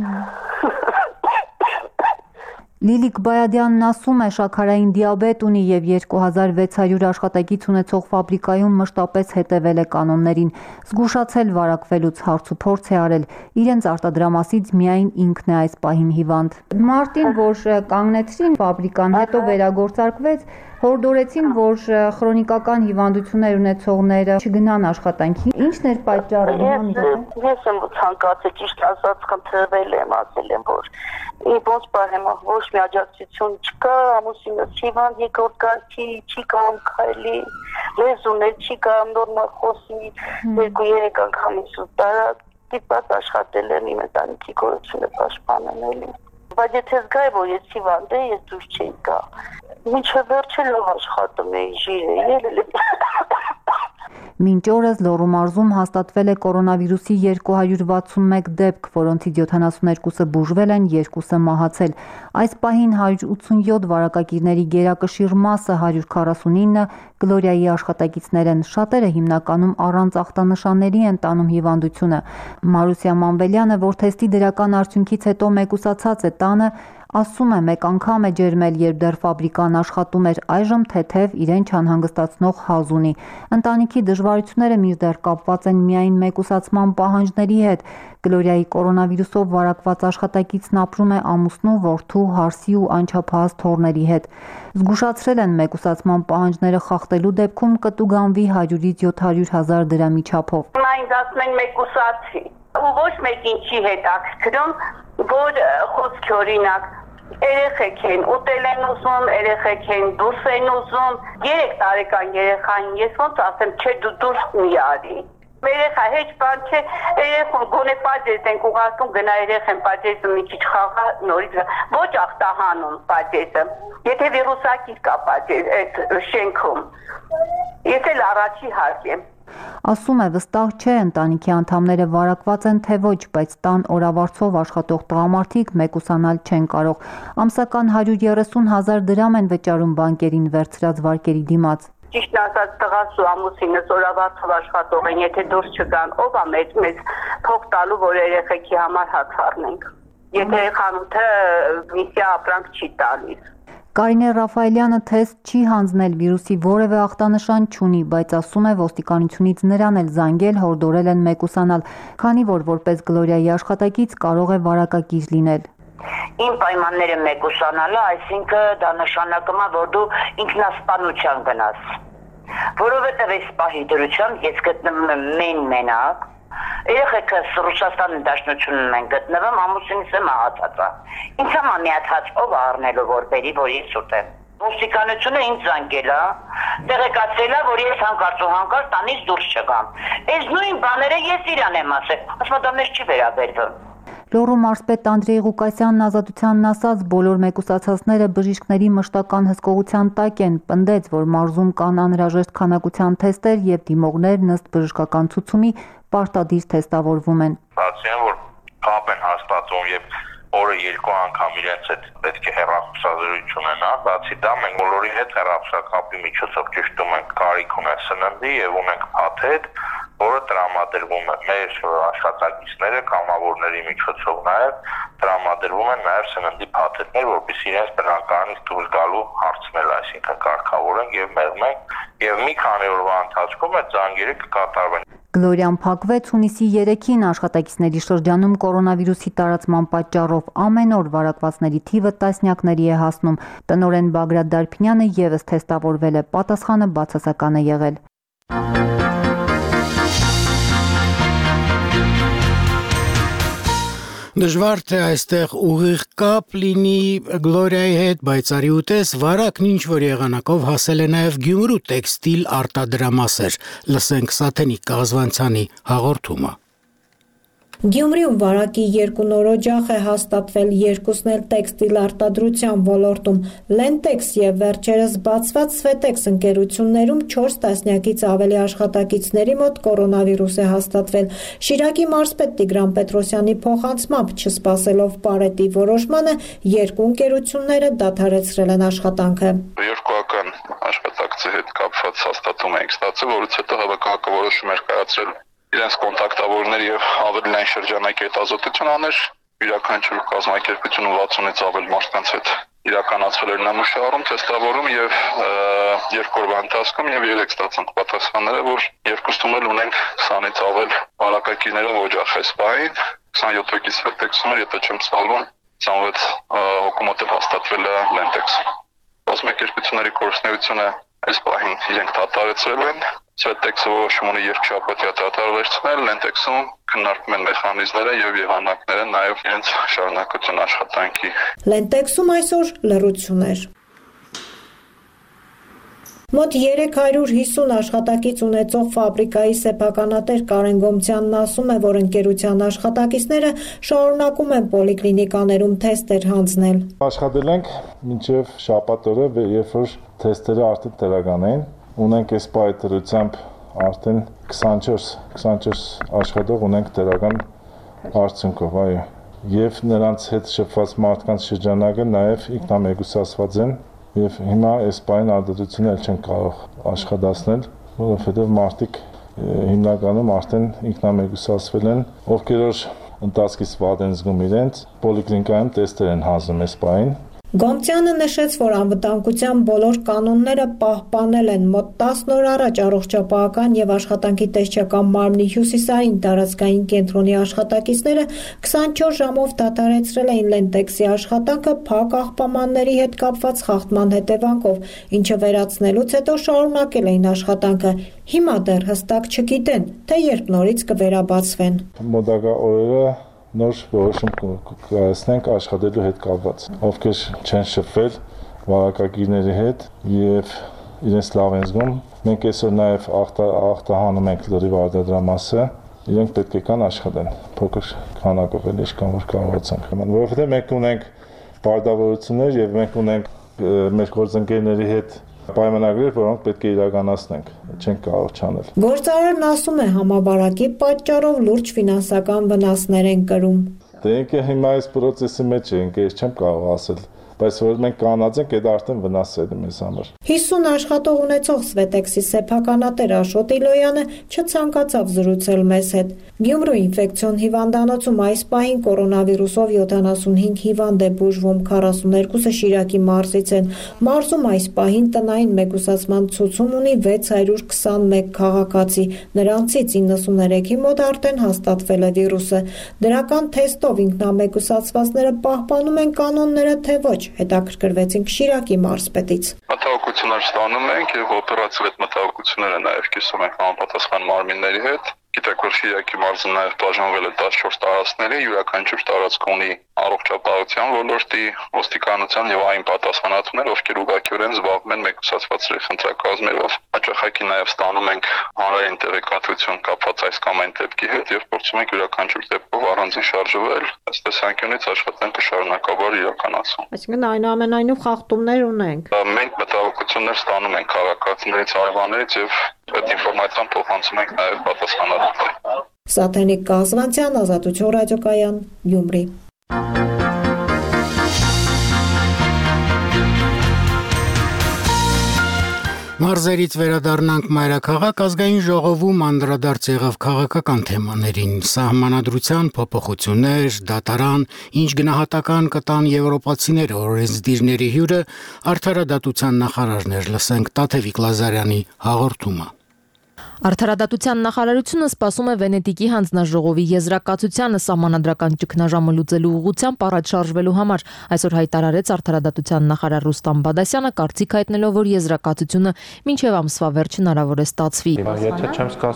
Լիլիկ Բայադյանն ասում է, շաքարային դիաբետ ունի եւ 2600 աշխատակից ունեցող ֆաբրիկայում մշտապես հետևել է կանոններին, զգուշացել վարակվելուց հարցուփորձ է արել, իրենց արտադրամասից միայն ինքն է այս պահին հիվանդ։ Մարտին, որ կանգնեցրին ֆաբրիկան, հետո վերագործարկվեց, հորդորեցին, որ քրոնիկական հիվանդություններ ունեցողները չգնան աշխատանքի։ Ինչ՞ն էր պատճառը։ Ես եմ ցանկացել, ճիշտ ասած, խնդրվել եմ, ասել եմ, որ ոնց պահեմ, ոչ մի աջակցություն չկա, ամուսինս հիվանդ, երկրորդ կարգի, չի կարող քայլի, լեզուներ չի կարող նորմալ խոսի, 2-3 անգամից տարած, դիպած աշխատել եմ իմ ընտանիքի գոյությունը պաշտպանել էլի։ Բայց եթե զգայի, որ ես հիվանդ եմ, ես դուրս չէի գա։ Մինչև վերջը լավ աշխատում էի, ժիր էի, էլի։ Մինչ օրս Լոռու մարզում հաստատվել է կորոնավիրուսի 261 դեպք, որոնցից 72-ը բուժվել են, 2-ը մահացել։ Այս պահին 187 վարակագիրների գերակշիռ մասը 149 Գլորիայի աշխատակիցներ են, շատերը հիմնականում առանց ախտանշանների են տանում հիվանդությունը։ Մարուսյա Մանվելյանը, որ թեստի դրական արդյունքից հետո մեկուսացած է տանը, ասում է, մեկ անգամ է ջերմել, երբ դեռ ֆաբրիկան աշխատում էր, այժմ թեթև իրեն չանհանգստացնող հազ ունի։ Ընտանիքի դժվարությունները մինչդեռ կապված են միայն մեկուսացման պահանջների հետ։ Գլորիայի կորոնավիրուսով վարակված աշխատակիցն ապրում է ամուսնու, որդու, հարսի ու անչափահաս թոռների հետ։ Զգուշացրել են մեկուսացման պահանջները խախտելու դեպքում կտուգանվի 100-ից 700 հազար դրամի չափով։ Այն ասում են մեկուսացի, ու ոչ մեկին չի հետաքրքրում, որ խոսքի օրինակ երեխեք են ուտել են ուզում, երեխեք են դուրս են ուզում, 3 տարեկան երեխային ես ոնց ասեմ, չէ դու դուրս մի արի։ Երեխա հեչ բան չէ, երեխուն գոնե պատժես ենք ուղարկում, գնա երեխեն պատժեսը մի քիչ խաղա, նորից ոչ ախտահանում պատժեսը։ Եթե վիրուսակից կա պատժես այդ շենքում, ես էլ առաջի հարկ եմ։ Ասում է, վստահ չէ ընտանիքի անդամները վարակված են թե ոչ, բայց տան օրավարձով աշխատող տղամարդիկ մեկուսանալ չեն կարող։ Ամսական 130,000 դրամ են վճարում բանկերին վերցրած վարկերի դիմաց։ Ճիշտ ասած, տղաս ու ամուսինս օրավարձով աշխատող են, եթե դուրս չգան, ով է մեծ փող տալու, որ երեխեքի համար հաց առնենք։ Եթե խանութը միսիա ապրանք չի տալիս։ Կարինե Ռաֆայելյանը թեստ չի հանձնել, վիրուսի որևէ ախտանշան չունի, բայց ասում է ոստիկանությունից նրան էլ զանգել, հորդորել են մեկուսանալ, քանի որ որպես Գլորիայի աշխատակից կարող է վարակագիր լինել։ Իմ պայմանները մեկուսանալը, այսինքն դա նշանակում է, որ դու ինքնասպանության գնաս, որովհետև այս պահի դրությամբ ես գտնվում եմ մենակ, երեխեքս Ռուսաստանի Դաշնությունում են գտնվում, ամուսինս է մահացած է։ Ինձ համար մի հատ հաց ով առնելու որ բերի, որ ես ուտեմ։ Ոստիկանությունը ինձ զանգել է, տեղեկացրել է, որ ես հանկարծ տանից դուրս չգամ։ Այս նույն բաները ես իրան եմ ասել, ասում դա մեզ չի վերաբերվում։ Լոռու մարզպետ Անդրեյ Ղուկասյանն Ազատությանն ասաց, բոլոր մեկուսացածները բժիշկների մշտական հսկողության տակ են, պնդեց, որ մարզում կան անհրաժեշտ քանակության թեստեր եւ դիմողներն ըստ բժշկական ցուցումի պարտադիր թեստավորվում են։ Բացի որ կապ են հաստատում եւ օրը 2 անգամ իրենց հետ պետք է հեռախոսազրույց ունենան, բացի դա մենք բոլորի հետ հեռախոսակապի միջոցով ճշտում ենք կարիք ունեն սննդի եւ ունենք փաթեթ, որը տրամադրվում է մեր աշխատակիցները կամավորների միջոցով նաեւ տրամադրվում են նաեւ սննդի փաթեթներ, որպեսզի իրենց բնակարանից դուրս գալու հարցնել, այսինքն կարգավորենք եւ մեղմ ենք եւ մի քանի օրվա ընթացքում այդ զանգերը կկատարվեն։ Գլորիան փակվեց հունիսի 3-ին աշխատակիցների շրջանում կորոնավիրուսի տարածման պատճառով ամեն օր վարակվածների թիվը տասնյակների է հասնում։ Տնօրեն Բագրատ Դարփինյանը եւս թեստավորվել է, պատասխանը բացասական է եղել։ Դժվար թե այստեղ ուղիղ կապ լինի Գլորիայի հետ, բայց արի ուտես վարակն ինչ որ եղանակով հասել է նաև Գյումրու տեքստիլ արտադրամասեր, լսենք Սաթենիկ Կաղզվանցյանի հաղորդումը։ Գյումրիում վարակի երկու օջախ է հաստատվել, երկուսն էլ տեքստիլ արտադրության ոլորտում։ Lentex եւ վերջերս բացված Svetex ընկերություններում 4 տասնյակից ավելի աշխատակիցների մոտ կորոնավիրուս է հաստատվել։ Շիրակի մարզպետ Տիգրան Պետրոսյանի փոխանցմամբ, չսպասելով Պարետի որոշմանը, երկու ընկերությունները դադարեցրել են աշխատանքը։ Երկուական աշխատակցի հետ կապված հաստատում ենք ստացել, որից հետո հավաքական որոշում էր կայացրել իրենց կոնտակտավորներ եւ ավելի լայն շրջանակի հետազոտություն աներ, յուրաքանչյուր կազմակերպությունը 60-ից ավելի մարդկանց հետ իրականացվել էր նամուշահարում, թեստավորում եւ 2 օրվա ընթացքում եւ 3 ստացանք պատասխանները, որ երկուսում էլ ունենք 20-ից ավել վարակագիրներով օջախ այս պահին, 27-ից Svetex-ում, եթե չեմ սխալվում, 26 հոգու մոտ հաստատվել է Lentex։ Կազմակերպությունների կորսնեությունը այս պահին իրենք դադարեցրել են, Svetex-ը որոշում ունի երկշաբաթյա դադարեցնել, Lentex-ում քննարկում են մեխանիզմները եւ եղանակները, նաեւ իրենց շարունակություն աշխատանքի։ Lentex-ում այսօր լռություն էր։ Մոտ 350 աշխատակից ունեցող ֆաբրիկայի սեփականատեր Կարեն Գոմցյանն ասում է, որ ընկերության աշխատակիցները շարունակում են պոլիկլինիկաներում թեստեր հանձնել։ Աշխատել ենք մինչև շաբաթ օրը, երբ որ թեստերը արդեն տեղական էին, ունենք այս պայթրությամբ արդեն 24 աշխատող ունենք տեղական արդյունքով, այո։ Եվ նրանց հետ շփված մարդկանց շրջանակը նաև ինքնամեկուսացված են։ Եվ հիմա այս պայն արտադրությունը չեն կարող աշխատացնել, որովհետև մարդիկ հիմնականում արդեն ինքնամեկուսացվել են, ովքեր որ ընթացքից վատ են զգում իրենց, պոլիկլինիկայում տեստեր են հանձնում այս պայն։ Գոմցյանը նշեց, որ անվտանգության բոլոր կանոնները պահպանել են։ Մոտ 10 օր առաջ առողջապահական եւ աշխատանքի տեսչական մարմնի հյուսիսային տարածքային կենտրոնի աշխատակիցները 24 ժամով դադարեցրել էին Lentex-ի աշխատանքը փակ աղբամանների հետ կապված խախտման հետևանքով, ինչը վերացնելուց հետո շարունակել էին աշխատանքը։ Հիմա դեռ հստակ չգիտեն, թե երբ նորից կվերաբացվեն։ Մոտակա օրերը նոր որոշում կայացնենք աշխատելու հետ կապված, ովքեր չեն շփվել վարակագիրների հետ եւ իրենց լավ են զգում։ Մենք այսօր նաեւ ախտահանում ենք լրիվ արտադրամասը, իրենք պետք է կան աշխատեն, փոքր քանակով էլ ինչքան որ կարողացանք։ Որովհետեւ մենք ունենք բարդավորություններ եւ մենք ունենք մեր գործընկերների հետ պայմանագրեր, որոնք պետք է իրականացնենք, չենք կարող չանել։ Գործարարն ասում է, համավարակի պատճառով լուրջ ֆինանսական վնասներ են կրում։ Դե ինքը հիմա այս process-ի մեջ ենք, ես չեմ կարող ասել, բայց որ մենք կանած ենք, դա արդեն վնաս է մեզ համար։ 50 աշխատող ունեցող Svetex-ի սեփականատեր Աշոտ Իլոյանը չցանկացավ զրուցել մեզ հետ։ Գյումրու ինֆեկցիոն հիվանդանոցում այս պահին կորոնավիրուսով 75 հիվանդ է բուժվում, 42-ը Շիրակի մարզից են։ Մարզում այս պահին տնային մեկուսացման ցուցում ունի 621 քաղաքացի, նրանցից 93-ի մոտ արդեն հաստատվել է վիրուսը։ Դրական թեստով ինքնամեկուսացվածները պահպանում են կանոնները, թե ոչ, հետաքրքրվեցինք Շիրակի մարզպետից։ Մտահոգություններ ստանում ենք եւ օպերացիվ այդ մտահոգությունները նաեւ կիսում ենք համապատասխան մարմինների հետ։ Գիտեք, որ Շիրակի մարզը նաև բաժանվել է 14 տարածքների, յուրաքանչյուր տարածք ունի առողջապահության ոլորտի, ոստիկանության եւ այն պատասխանատուներ, ովքեր ուղղակիորեն զբաղվում են մեկուսացված խնդրակազմերով։ Հաճախակի նաև ստանում ենք հանրային տեղեկատվություն կապված այս կամ այն դեպքի հետ եւ փորձում ենք յուրաքանչյուր դեպքով առանձին շարժվել, ըստ տեսանկյունից աշխատանքը շարունակաբար իրականացում։ Այսինքն այնուամենայնիվ խախտումներ ունենք։ Մենք մտահոգություններ ստանում ենք քաղաքացիներից, արվաներից եւ այդ ինֆորմացիան փոխանցում ենք նաև պատասխանատուներին։ Սաթենիկ Կազվանցյան, Ազատություն ռադիոկայան, Գյումրի։ Մարզերից վերադառնանք մայրաքաղաք, ազգային ժողովում անդրադարձ եղավ քաղաքական թեմաներին, սահմանադրության փոփոխություններ, դատարան, ինչ գնահատական կտան եվրոպացիները, օրենսդիրների հյուրը, արդարադատության նախարարներ, լսենք Տաթևիկ Լազարյանի հաղորդումը։ Արդարադատության նախարարությունը սպասում է Վենետիկի հանձնաժողովի եզրակացությանը սահմանադրական ճգնաժամը լուծելու ուղղությամբ առաջ շարժվելու համար։ Այսօր հայտարարեց արդարադատության նախարար Ռուստամ Բադասյանը, կարծիք հայտնելով, որ եզրակացությունը մինչև ամսվա վերջ հնարավոր է ստացվի։ Եթե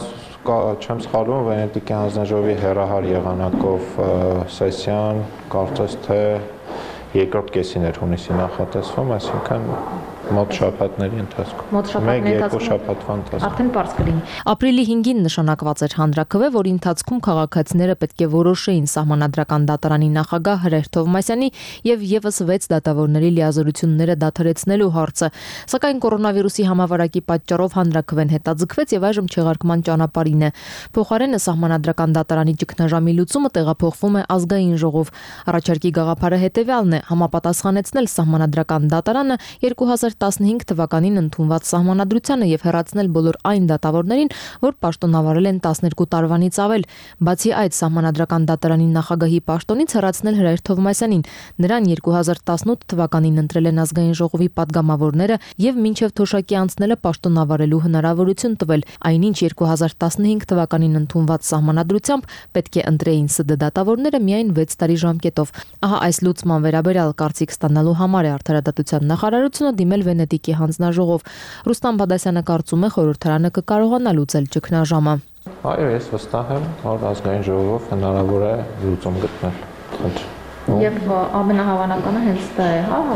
չեմ սխալվում, Վենետիկի հանձնաժողովի հեռահար եղանակով սեսիան կարծես թե երկրորդ կեսին էր հունիսի նախատեսվում, այսինքն մոտ շաբաթների ընթացքում։ Մեկ-երկու շաբաթվա ընթացքում։ Արդեն պարզ կլինի։ Ապրիլի 5-ին նշանակված էր հանրաքվե, որի ընթացքում քաղաքացիները պետք է որոշեին սահմանադրական դատարանի նախագահ Հրեր Թովմասյանի եւ եւս 6 դատավորների լիազորությունները դադարեցնելու հարցը։ Սակայն կորոնավիրուսի համավարակի պատճառով հանրաքվեն հետաձգվեց եւ այժմ չեղարկման ճանապարհին է։ Փոխարենը սահմանադրական դատարանի ճգնաժամի լուծումը տեղափոխվում է ազգային ժողով։ Առաջարկի գաղափարը հետեւյալն է՝ համապատասխանեցնել սահմանադրական դատարանը 2015 թվականին ընդունված սահմանադրությանը եւ հեռացնել բոլոր այն դատավորներին, որ պաշտոնավարել են 12 տարվանից ավել։ Բացի այդ, սահմանադրական դատարանի նախագահի պաշտոնից հեռացնել Հրեր Թովմասյանին։ Նրան 2018 թվականին ընտրել են ազգային ժողովի падգամավորները եւ մինչեւ թոշակի անցնելը պաշտոնավարելու հնարավորություն տվել, այնինչ 2015 թվականին ընդունված սահմանադրությամբ պետք է ընտրեին ՍԴ դատավորները միայն 6 տարի ժամկետով։ Ահա այս լուծման վերաբերյալ կարծիք ստանալու համար է արդարադատության նախարարությունը դիմել Վենետիկի հանձնաժողով։ Ռուստամ Բադասյանը կարծում է, խորհրդարանը կկարողանա լուծել ճգնաժամը։ Այո, ես վստահ եմ, որ ազգային ժողովով հնարավոր է լուծում գտնել։ Եվ ամենահավանականը հենց դա է, հա,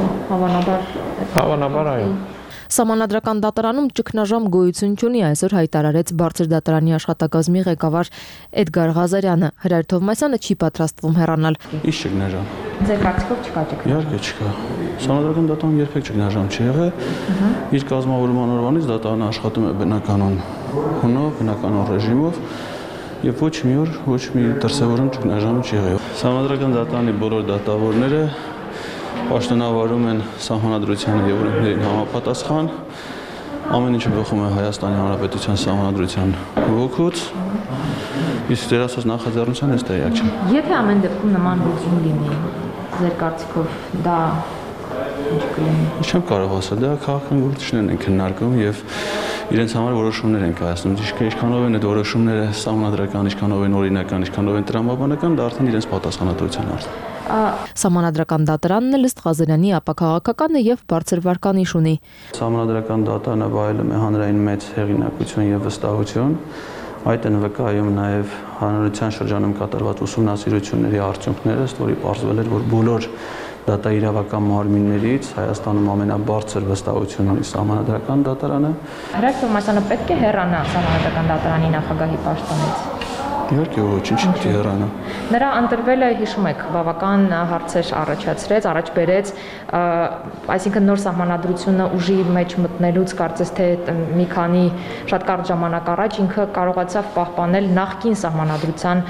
հավանաբար այո։ Սահմանադրական դատարանում ճգնաժամ գոյություն չունի, այսօր հայտարարեց բարձր դատարանի աշխատակազմի ղեկավար Էդգար Ղազարյանը։ Հրեր Թովմասյանը չի պատրաստվում հեռանալ։ Ինչ ճգնաժամ։ Ձեր կարծիքով չկա ճգնաժամ։ Իհարկե չկա։ Սահմանադրական դատարանում երբեք ճգնաժամ չի եղել։ Իր կազմավորման օրվանից դատարանը աշխատում է բնականon հունով, բնականon ռեժիմով եւ ոչ մի օր ոչ մի դրսեւորում ճգնաժամ չի եղել։ Սահմանադրական դատարանի բոլոր դատավորները պաշտոնավարում են սահմանադրությանը եւ օրենքներին համապատասխան, ամեն ինչը բխում է Հայաստանի Հանրապետության սահմանադրության ոգուց, իսկ դեր ասած նախաձեռնության ես տեղյակ չեմ։ Եթե ամեն դեպքում նման լուծում լինի, ձեր կարծիքով դա ինչ կլինի։ Չեմ կարող ասել, դա քաղաքական գործիչներն են քննարկում եւ իրենց համար որոշումներ են կայացնում։ Ինչքանով են այդ որոշումները սահմանադրական, ինչքանով են օրինական, ինչքանով են տրամաբանական, դա արդեն իրենց պատասխանատվության հարց է։ Սահմանադրական դատարանն էլ ըստ Ղազարյանի ապակաղակական է եւ բարձր վարկանիշ ունի։ Սահմանադրական դատարանը վայելում է հանրային մեծ հեղինակություն եւ վստահություն, այդ են վկայում նաեւ հանրության շրջանում կատարված ուսումնասիրությունների արդյունքները, ըստ որի պարզվել էր, որ բոլոր դատաիրավական մարմիններից Հայաստանում ամենաբարձր վստահություն ունի սահմանադրական դատարանը։ Հրեր Թովմասյանը պետք է հեռանա սահմանադրական դատարանի նախագահի պաշտոնից։ Իհարկե ոչինչ չի հեռանա։ Նրա ընտրվելը, հիշում եք, բավական հարցեր առաջացրեց, առաջ բերեց, այսինքն նոր սահմանադրությունը ուժի մեջ մտնելուց կարծես թե մի քանի շատ կարճ ժամանակ առաջ ինքը կարողացավ պահպանել նախկին սահմանադրության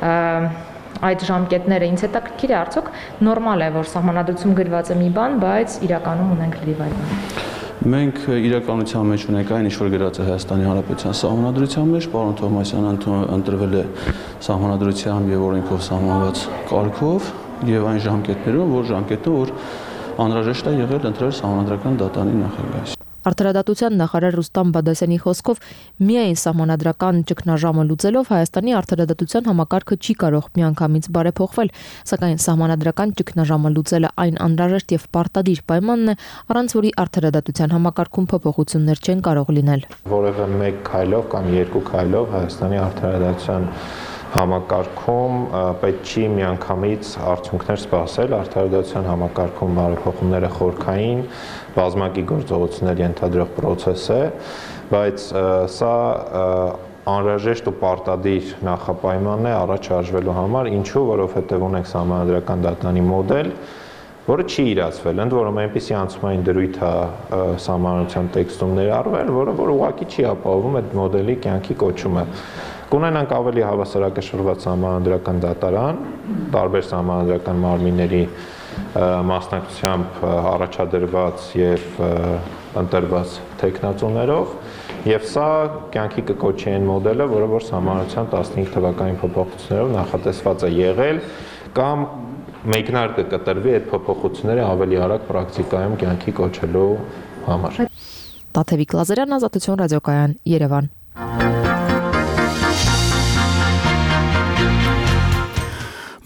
այդ ժամկետները։ Ինձ հետաքրքիր է, արդյոք նորմալ է, որ սահմանադրություն գրված է մի բան, բայց իրականում ունենք լրիվ այլ բան։ Մենք իրականության մեջ ունենք այն, ինչ որ գրած է Հայաստանի Հանրապետության սահմանադրության մեջ, պարոն Թովմասյանը ընտրվել է սահմանադրությամբ եւ օրենքով սահմանված կարգով եւ այն ժամկետներով, որ անհրաժեշտ է եղել ընտրել սահմանադրական դատարանի նախագահ։ Արդարադատության նախարար Ռուստամ Բադասյանի խոսքով միայն սահմանադրական ճգնաժամը լուծելով Հայաստանի արդարադատության համակարգը չի կարող միանգամից բարեփոխվել, սակայն սահմանադրական ճգնաժամը լուծելը այն անհրաժեշտ եւ պարտադիր պայմանն է, առանց որի արդարադատության համակարգում փոփոխություններ չեն կարող լինել։ Որևէ մեկ քայլով կամ երկու քայլով Հայաստանի արդարադատության համակարգում պետք չի միանգամից արդյունքներ սպասել, արդարադատության համակարգում բարեփոխումները խորքային, բազմակի գործողություններ ենթադրող process է, բայց սա անհրաժեշտ ու պարտադիր նախապայման է առաջ շարժվելու համար, ինչու, որովհետև ունենք սահմանադրական դատարանի մոդել, որը չի իրացվել, ընդ որում այնպիսի անցումային դրույթ է սահմանադրության տեքստում ներառվել, որը ուղղակի չի ապահովում այդ մոդելի կյանքի կոչումը։ Կունենանք ավելի հավասարակշռված սահմանադրական դատարան, տարբեր սահմանադրական մարմինների մասնակցությամբ առաջադրված եւ ընտրված տեխնացուներով, եւ սա կյանքի կկոչի այն մոդելը, որը որ սահմանադրության 15 թվականի փոփոխություններով նախատեսված է եղել, կամ մեկնարկը կտրվի այդ փոփոխությունները ավելի արագ պրակտիկայում կյանքի կոչելու համար։ Տաթևիկ Ղազարյան, Ազատություն ռադիոկայան, Երևան։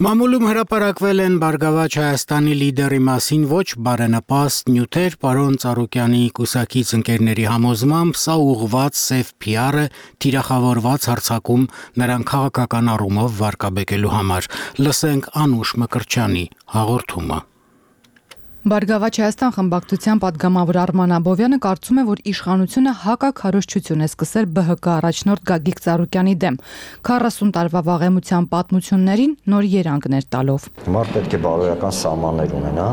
Մամուլում հրապարակվել են Բարգավաճ Հայաստանի լիդերի մասին ոչ բարենպաստ նյութեր, պարոն Ծառուկյանի կուսակից ընկերների համոզմամբ սա ուղղված սև PR-ը թիրախավորված հարձակում նրան քաղաքական առումով վարկաբեկելու համար։ Լսենք Անուշ Մկրտչյանի հաղորդումը։ Բարգավաճ Հայաստան խմբակցության պատգամավոր Արման Աբովյանը կարծում է, որ իշխանությունը հակաքարոզչություն է սկսել ԲՀԿ առաջնորդ Գագիկ Ծառուկյանի դեմ 40 տարվա վաղեմության պատմություններին նոր երանգներ տալով։ Մարդ պետք է բարոյական սահմաններ ունենա,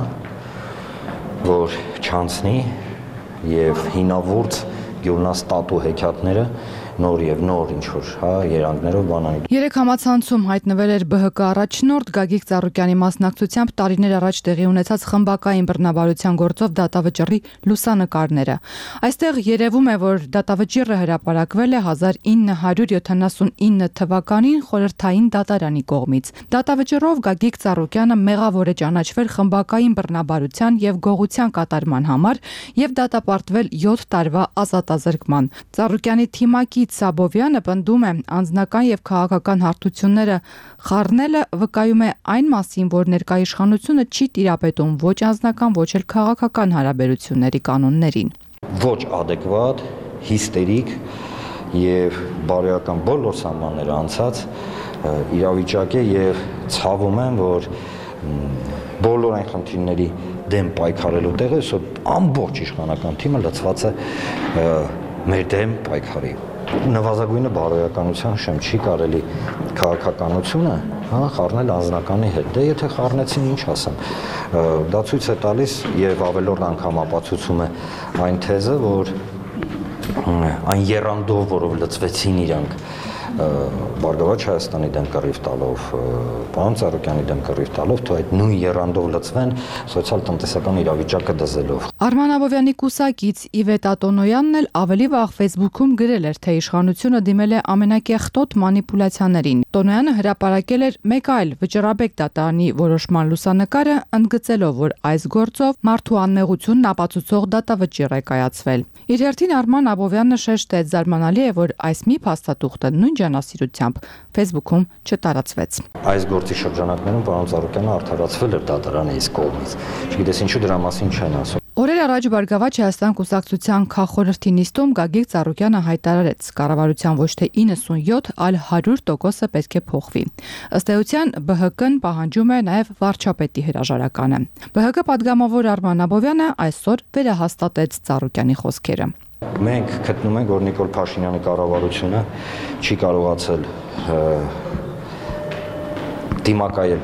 որ չանցնի եւ հինավուրց գյուղնաստատու հեքիաթները նոր եւ նոր ինչ-որ երանգներով բանանի։ Երեք համացանցում հայտնվել էր ԲՀԿ առաջնորդ Գագիկ Ծառուկյանի մասնակցությամբ տարիներ առաջ տեղի ունեցած խմբակային բռնաբարության գործով դատավճռի լուսանկարները։ Այստեղ երևում է, որ դատավճիռը հրապարակվել է 1979 թվականին խորհրդային դատարանի կողմից։ Դատավճռով Գագիկ Ծառուկյանը մեղավոր է ճանաչվել խմբակային բռնաբարության եւ գողության կատարման համար եւ դատապարտվել 7 տարվա ազատազրկման։ Ծառուկյանի թիմակի Աբովյանը պնդում է, անձնական եւ քաղաքական հարթությունները խառնելը վկայում է այն մասին, որ ներկա իշխանությունը չի տիրապետում ոչ անձնական, ոչ էլ քաղաքական հարաբերությունների կանոններին։ Ոչ adekvat, հիստերիկ եւ բարոյական բոլոր սահմանները անցած իրավիճակ է եւ ցավում եմ, որ բոլոր այն խնդիրների դեմ պայքարելու տեղը ամբողջ իշխանական թիմը լցված է մեր դեմ պայքարի։ Նվազագույնը բարոյականության շեմ չի կարելի քաղաքականությունը խառնել անձնականի հետ։ Դե եթե խառնեցին, ինչ ասեմ։ Դա ցույց է տալիս եւ ավելորդ անգամ ապացուցում է այն թեզը, որ այն երանդով, որով լծվեցին իրանք Բարգավաճ Հայաստանի դեմ կռիվ տալով, պարոն Ծառուկյանի դեմ կռիվ տալով, թող այդ նույն երանդով լծվեն սոցիալ-տնտեսական իրավիճակը դզելով։ Արման Աբովյանի կուսակից Իվետ Ատոնոյանն էլ ավելի վաղ Facebook-ում գրել էր, թե իշխանությունը դիմել է ամենակեղտոտ մանիպուլյացիաներին։ Տոնոյանը հրապարակել էր մեկ այլ վճռաբեկ դատարանի որոշման լուսանկարը, ընդգծելով, որ այս գործով մարդու անմեղությունն ապացուցող դատավճիռ է կայացվել։ Իր հերթին Արման Աբովյանը շեշտեց, զարմանալի է, որ այս մի փաստաթուղթը նույն ջանասիրությամբ Facebook-ում չտարածվեց։ Այս գործի շրջանակներում պարոն Ծառուկյանը արդարացվել էր դատարանի իսկ կողմից։ Չգիտես ինչու դրա մասին չեն ասում։ Օրեր առաջ Բարգավաճ Հայաստան կուսակցության քաղխորհրդի նիստում Գագիկ Ծառուկյանը հայտարարեց, կառավարության ոչ թե 97, այլ 100% պետք է փոխվի։ Ըստ էության ԲՀԿ-ն պահանջում է նաև վարչապետի հրաժարականը։ ԲՀԿ պատգամավոր Արման Աբովյանը այսօր վերահաստատեց Ծառուկյանի խոսքերը։ Մենք գտնում ենք, որ Նիկոլ Փաշինյանի կառավարությունը չի կարողացել դիմակայել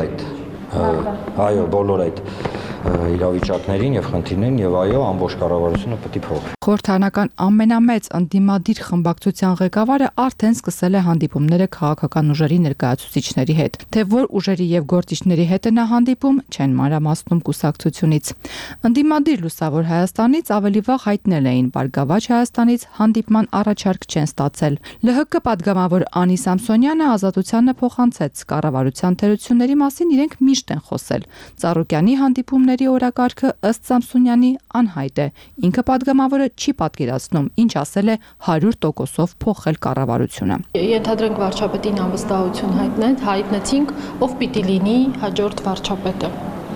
բոլոր այդ իրավիճակներին եւ խնդիրներին եւ այո, ամբողջ կառավարությունը պետք է փոխվի։ Խորհրդանական ամենամեծ ընդդիմադիր խմբակցության ղեկավարը արդեն սկսել է հանդիպումները քաղաքական ուժերի ներկայացուցիչների հետ։ Թե որ ուժերի եւ գործիչների հետ է նա հանդիպում, չեն մանրամասնում կուսակցությունից։ Ընդդիմադիր Լուսավոր Հայաստանից ավելի վաղ հայտնել էին, Բարգավաճ Հայաստանից հանդիպման առաջարկ չեն ստացել։ ԼՀԿ պատգամավոր Անի Սամսոնյանը Ազատությանը փոխանցեց, կառավարության թերությունների մասին իրենք միշտ են խոսել։ Ծառուկյանի հանդիպումների օրակարգը ըստ Սամսոնյանի անհայտ է։ Ինքը պատգամավորը չի պատկերացնում, ինչ ասել է 100%-ով փոխել կառավարությունը։ Ենթադրենք վարչապետին անվստահություն հայտնեցինք, ով պիտի լինի հաջորդ վարչապետը։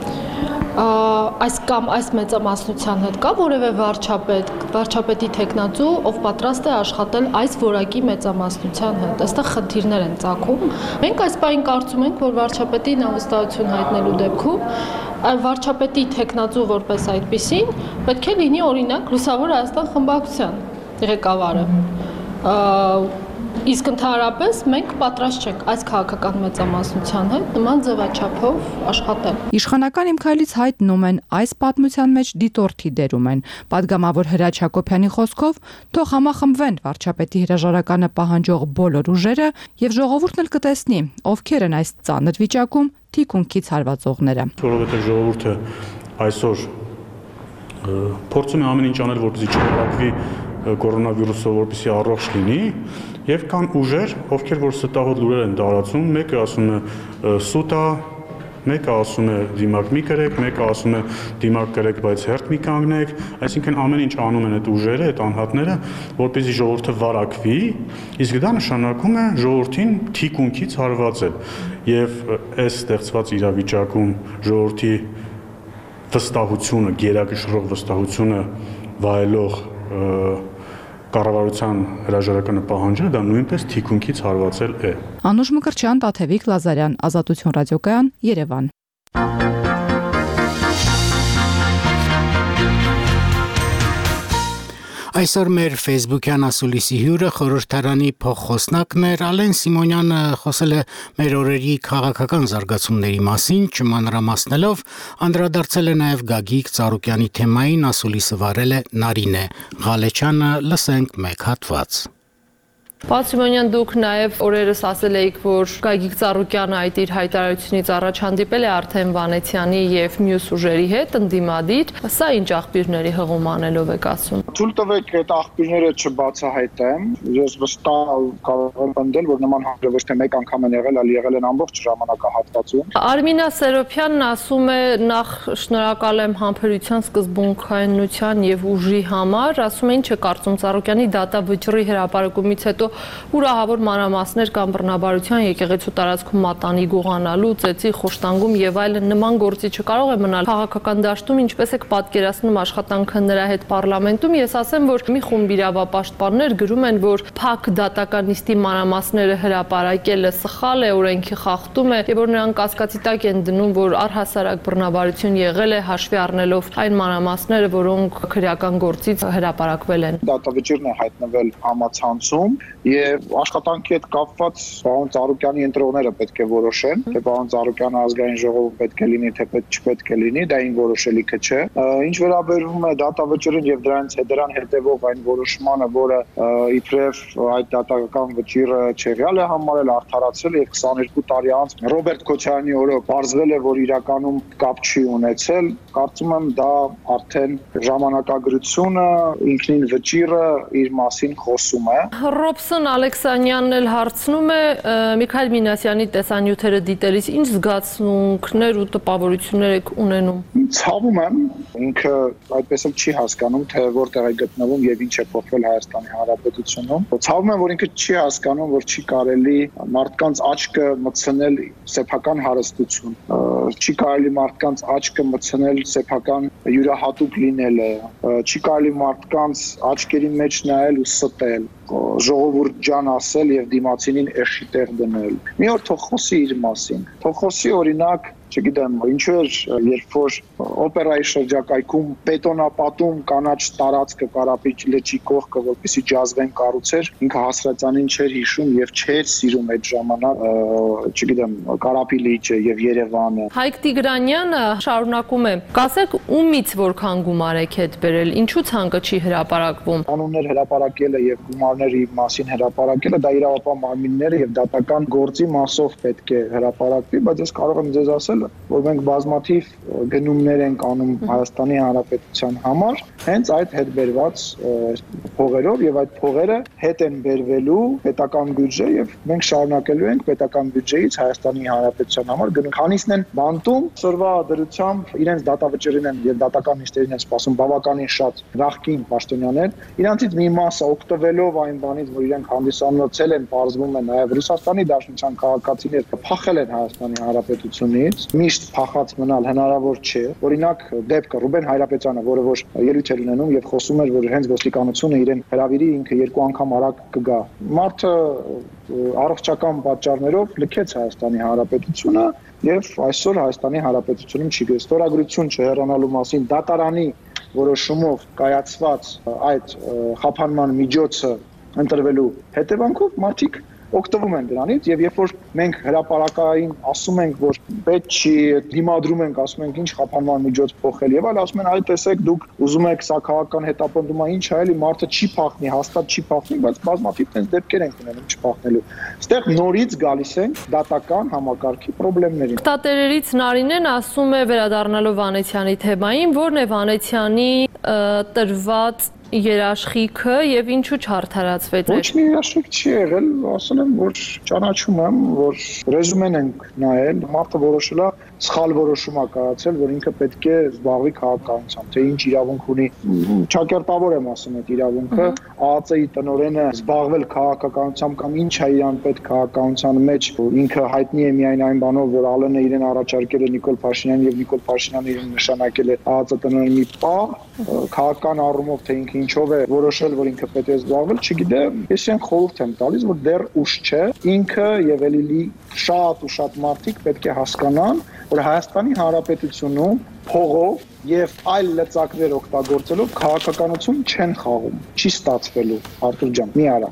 Այս մեծամասնության հետ կա որևէ վարչապետի թեկնածու, ով պատրաստ է աշխատել այս որակի մեծամասնության հետ։ Այստեղ խնդիրներ են ծագում։ Մենք այս պահին կարծում ենք, որ վարչապետին անվստահություն հայտնելու դեպքում վարչապետի թեկնածու որպես այդպիսին պետք է լինի օրինակ Լուսավոր Հայաստան խմբակցության ղեկավարը։ Իսկ ընդհանրապես մենք պատրաստ չենք այս քաղաքական մեծամասնության հետ նման ձևաչափով աշխատել։ Իշխանական իմ քայլից հայտնում են, այս պատմության մեջ դիտորդի դերում են։ Պատգամավոր Հրաչ Հակոբյանի խոսքով թող համախմբվեն վարչապետի հրաժարականը պահանջող բոլոր ուժերը եւ ժողովուրդն էլ կտեսնի, ովքեր են այս ծանր վիճակում թիկունքից հարվածողները։ Որովհետեւ ժողովուրդը այսօր փորձում է ամեն ինչ անել, որպեսզի չհրավի կորոնավիրուսով, որպեսզի առողջ լինի, եւ կան ուժեր, ովքեր որ ստահոդ լուրեր են տարածում, մեկը ասում է սուտ է, Մեկը ասում է դիմակ մի կրեք, մեկը ասում է դիմակ կրեք, բայց հերթ մի կանգնեք, այսինքն ամեն ինչ անում են այդ ուժերը, այդ անհատները, որպեսզի ժողովուրդը վարակվի, իսկ դա նշանակում է ժողովրդին թիկունքից հարվածել։ Եվ այս ստեղծված իրավիճակում ժողովրդի վստահությունը, գերակշռող վստահությունը վայելող կառավարության հրաժարականը պահանջել, դա նույնպես թիկունքից հարվածել է։ Անուշ Մկրտչյան, Տաթևիկ Լազարյան, Ազատություն ռադիոկայան, Երևան։ Այսօր մեր Facebook-յան ասուլիսի հյուրը խորհրդարանի փոխխոսնակն էր Ալեն Սիմոնյանը, խոսել է մեր օրերի քաղաքական զարգացումների մասին, չմանրամասնելով, անդրադարձել է նաև Գագիկ Ծառուկյանի թեմային, ասուլիսը վարել է Նարինե Ղալեչյանը, լսենք մեկ հատված։ Պարոն Սիմոնյան, դուք նաև օրերս ասել էիք, որ Գագիկ Ծառուկյանը այդ իր հայտարարությունից առաջ հանդիպել է Արթեն Վանեցյանի եւ մյուս ուժերի հետ ընդդիմադիր, սա ինչ աղբյուրների հղումանելով եք ասում։ Թույլ տվեք այդ աղբյուրները չբացահայտեմ, ես վստահ կարող եմ պնդել, որ նման հանրը ոչ թե մեկ անգամ են եղել, այլ եղել են ամբողջ ժամանակահատվածում։ Արմինա Սերոփյանն ասում է, նախ շնորհակալ եմ համբերության, սկզբունքայնության եւ ուժի համար, ասում է ինչ է կարծում Ծառուկյանի դատավճռի հրապարակումից հետո ուրահավոր մանրամասներ կամ բռնաբարության եկեղեցու տարածքում մատանի գողանալու, ծեծի խոշտանգում եւ այլն նման գործի չկարող է մնալ քաղաքական դաշտում, ինչպես եք պատկերացնում աշխատանքը նրա հետ պարլամենտում։ Ես ասեմ, որ մի խումբ իրավապաշտպաններ գրում են, որ փակ դատականիստի մանրամասները հրապարակելը սխալ է, օրենքի խախտում է, եւ որ նրանք կասկածի տակ են դնում, որ առհասարակ բռնաբարություն եղել է, հաշվի առնելով այն մանրամասները, որոնք քրեական գործից հրապարակվել են։ Դատավճիռն է հայտնվել համացանցում եւ աշխատանքի հետ կապված պարոն Ծառուկյանի ընտրողները պետք է որոշեն, թե պարոն Ծառուկյանը ազգային ժողովում պետք է լինի, թե չպետք է լինի, դա ին որոշելիքը չէ։ Ինչ վերաբերում է դատավճռին եւ դրան հետեւող այն որոշմանը, որը իբրև այդ դատական վճիռը չեղյալ է համարել, արդարացել եւ 22 տարի անց Ռոբերտ Քոչարյանի օրոք բարձվել է, որ իրականում կապ չի ունեցել, կարծում եմ դա արդեն ժամանակագրությունը, ինքնին վճիռը իր մասին խոսում է։ Ռոբսոն Ալեքսանյանն էլ հարցնում է Միքայել Մինասյանի տեսանյութերը դիտելիս ինչ զգացմունքներ ու տպավորություններ եք ունենում։ Ցավում եմ, ինքը այդպես էլ չի հասկանում, թե որտեղ է գտնվում եւ ինչ է փոխվել Հայաստանի Հանրապետությունում։ Ցավում եմ, որ ինքը չի հասկանում, որ չի կարելի մարդկանց աչքը մտցնել սեփական հարստություն, չի կարելի մարդկանց աչքը մտցնել սեփական յուրահատուկ լինելը, չի կարելի մարդկանց աչքերի մեջ նայել ու ստել, ժողովուրդ ջան ասել եւ դիմացինին էշի տեղ դնել։ Մի օր թող խոսի իր մասին, թող խոսի օրինակ, չգիտեմ, ինչու էր, երբ որ օպերայի շրջակայքում բետոնապատում կանաչ տարածքը Կարապի լճի կողքը, որպեսզի ջազվեն կառուցեր, ինքը հասարակականին չէր հիշում եւ չէր սիրում այդ ժամանակ, չգիտեմ, Կարապի լիճը եւ Երևանը։ Հայկ Տիգրանյանը շարունակում է. «Կասեք, ումից որքան գումար եք հետ բերել, ինչու ցանկը չի հրապարակվում»։ Անուններ հրապարակելը եւ գումարների մասին հրապարակելը դա իրավապահ մարմինները եւ դատական գործի մասով պետք է հրապարակվի, բայց ես կարող եմ ձեզ ասել, որ մենք բազմաթիվ գնումներ ենք անում Հայաստանի Հանրապետության համար, հենց այդ հետ բերված փողերով եւ այդ փողերը հետ են բերվելու պետական բյուջե եւ մենք շարունակելու ենք պետական բյուջեից Հայաստանի Հանրապետության համար գնում։ Քանիսն են բանտում, սրվա դրությամբ իրենց դատավճռին են եւ դատական նիստերին են սպասում բավականին շատ նախկին պաշտոնյաներ, իրանցից մի մասը օգտվելով այն բանից, որ իրենք հանդիսանոցել են, բարձվում է նաեւ Ռուսաստանի Դաշնության քաղաքացիներ, փախել են Հայաստանի Հանրապետությունից, միշտ փախած մնալ հնարավոր չէ։ Օրինակ դեպքը Ռուբեն Հայրապետյանը, որը որ ելույթ էր ունենում եւ խոսում էր, որ հենց ոստիկանությունը իրեն հրավիրի, ինքը 2 անգամ արագ կգա։ Մարդը առողջական պատճառներով լքեց Հայաստանի Հանրապետությունը եւ այսօր Հայաստանի Հանրապետությունում չի գտել ստորագրություն չհեռանալու մասին դատարանի որոշումով կայացված այդ խափանման միջոցը ընտրվելու հետևանքով մարդիկ օգտվում են դրանից եւ երբ որ մենք հրապարակային ասում ենք, որ պետք չի, դիմադրում ենք, ասում ենք ինչ խափանման միջոց փոխել եւ այլ, ասում են այ տեսեք դուք ուզում եք սա քաղաքական հետապնդում է, ինչ է, էլի մարդը չի փախնի, հաստատ չի փախնի, բայց բազմաթիվ տես դեպքեր են ունենում չփախնելու։ Այստեղ նորից գալիս են դատական համակարգի խնդիրներին։ Դատերերից Նարինեն ասում է վերադառնալով Վանեցյանի թեմային, որն է Վանեցյանի տրված երաշխիքը եւ ինչու չարդարացվեց։ Ոչ մի երաշխիք չի եղել, ասել եմ, որ ճանաչում եմ, որ ռեզումեն ենք նայել, մարդը որոշել է սխալ որոշում է կայացել, որ ինքը պետք է զբաղվի քաղաքականությամբ, թե ինչ իրավունք ունի։ Ճակերտավոր եմ ասում այդ իրավունքը, ԱԱԾ-ի տնօրենը զբաղվել քաղաքականությամբ կամ ինչ է իրան պետք քաղաքականության մեջ, ինքը հայտնի է միայն այն բանով, որ Ալենը իրեն առաջարկել է Նիկոլ Փաշինյանին եւ Նիկոլ Փաշինյանը իրեն նշանակել է ԱԱԾ տնօրենի մի պահ, քաղաքական առումով թե ինքը ինչով է որոշել, որ ինքը պետք է զբաղվել, չգիտեմ, ես այն խորհուրդ եմ տալիս, որ դեռ ուշ չէ, ինքը եւ էլի շատ մարդիկ պետք է հասկանան, որ Հայաստանի Հանրապետությունում փողով եւ այլ լծակներ օգտագործելով քաղաքականություն չեն խաղում, չի ստացվելու, Արտուր ջան, մի արա։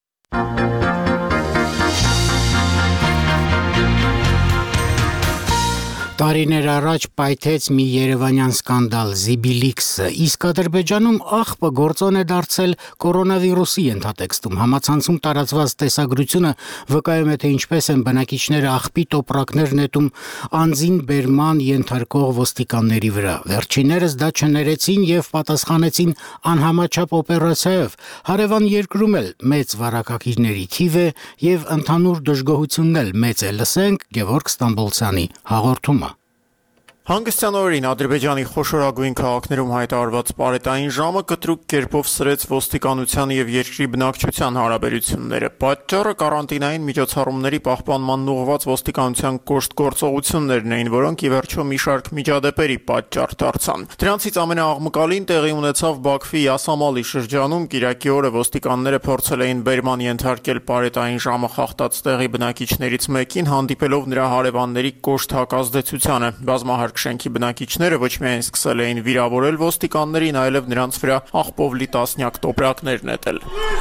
Տարիներ առաջ պայթեց մի երևանյան սկանդալ Զիբիլիքսը, իսկ Ադրբեջանում աղբը գործոն է դարձել կորոնավիրուսի ենթատեքստում։ Համացանցում տարածված տեսագրությունը վկայում է, թե ինչպես են բնակիչները աղբի տոպրակներ նետում անձին բերման ենթարկող ոստիկանների վրա։ Վերջիններս դա չներեցին եւ պատասխանեցին անհամաչափ օպերացիայով։ Հարևան երկրում էլ մեծ վարակակիրների թիվ է եւ ընդհանուր դժգոհությունն էլ մեծ է։ Լսենք Գևորգ Ստամբոլցյանի հաղորդումը։ Հանգստյան օրերին Ադրբեջանի խոշորագույն քաղաքներում հայտարարված պարետային ժամը կտրուկ կերպով սրեց ոստիկանության եւ երկրի բնակչության հարաբերությունները։ Պատճառը կարանտինային միջոցառումների պահպանման ուղղված ոստիկանության կոշտ գործողություններն էին, որոնք ի վերջո մի շարք միջադեպերի պատճառ դարձան։ Դրանցից ամենաաղմկալին տեղի ունեցավ Բաքվի Յասամալի շրջանում։ Կիրակի օրը ոստիկանները փորձել էին բերման ենթարկել պարետային ժամը խախտած տեղի բնակիչներից մեկին, հանդիպելով նրա հարևանների կոշտ հակազդեցությանը։ Բազմահարկ շենքի բնակիչները ոչ միայն սկսել էին վիրավորել ոստիկաններին, այլև նրանց վրա աղբով լի տասնյակ տոպրակներ նետել։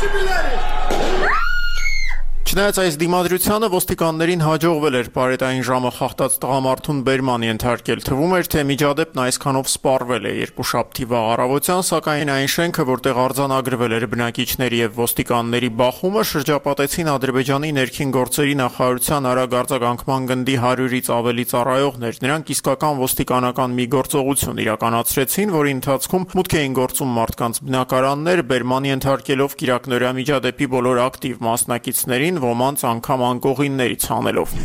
Չնայած այս դիմադրությանը ոստիկաններին հաջողվել էր պարետային ժամը խախտած տղամարդուն բերման ենթարկել։ Թվում էր, թե միջադեպն այսքանով սպառվել է երկուշաբթի վաղ առավոտյան, սակայն այն շենքը, որտեղ արձանագրվել էր բնակիչների եւ ոստիկանների բախումը, շրջապատեցին Ադրբեջանի ներքին գործերի նախարարության արագարձագանքման գնդի 100-ից ավելի ծառայողներ։ Նրանք իսկական ոստիկանական մի գործողություն իրականացրեցին, որի ընթացքում մուտք էին գործում մարդկանց բնակարաններ, բերման ենթարկելով կիրակնօրյա միջադեպի բոլոր ակտիվ մասնակիցներին, ոմանց անգամ անկողիններից հանելով։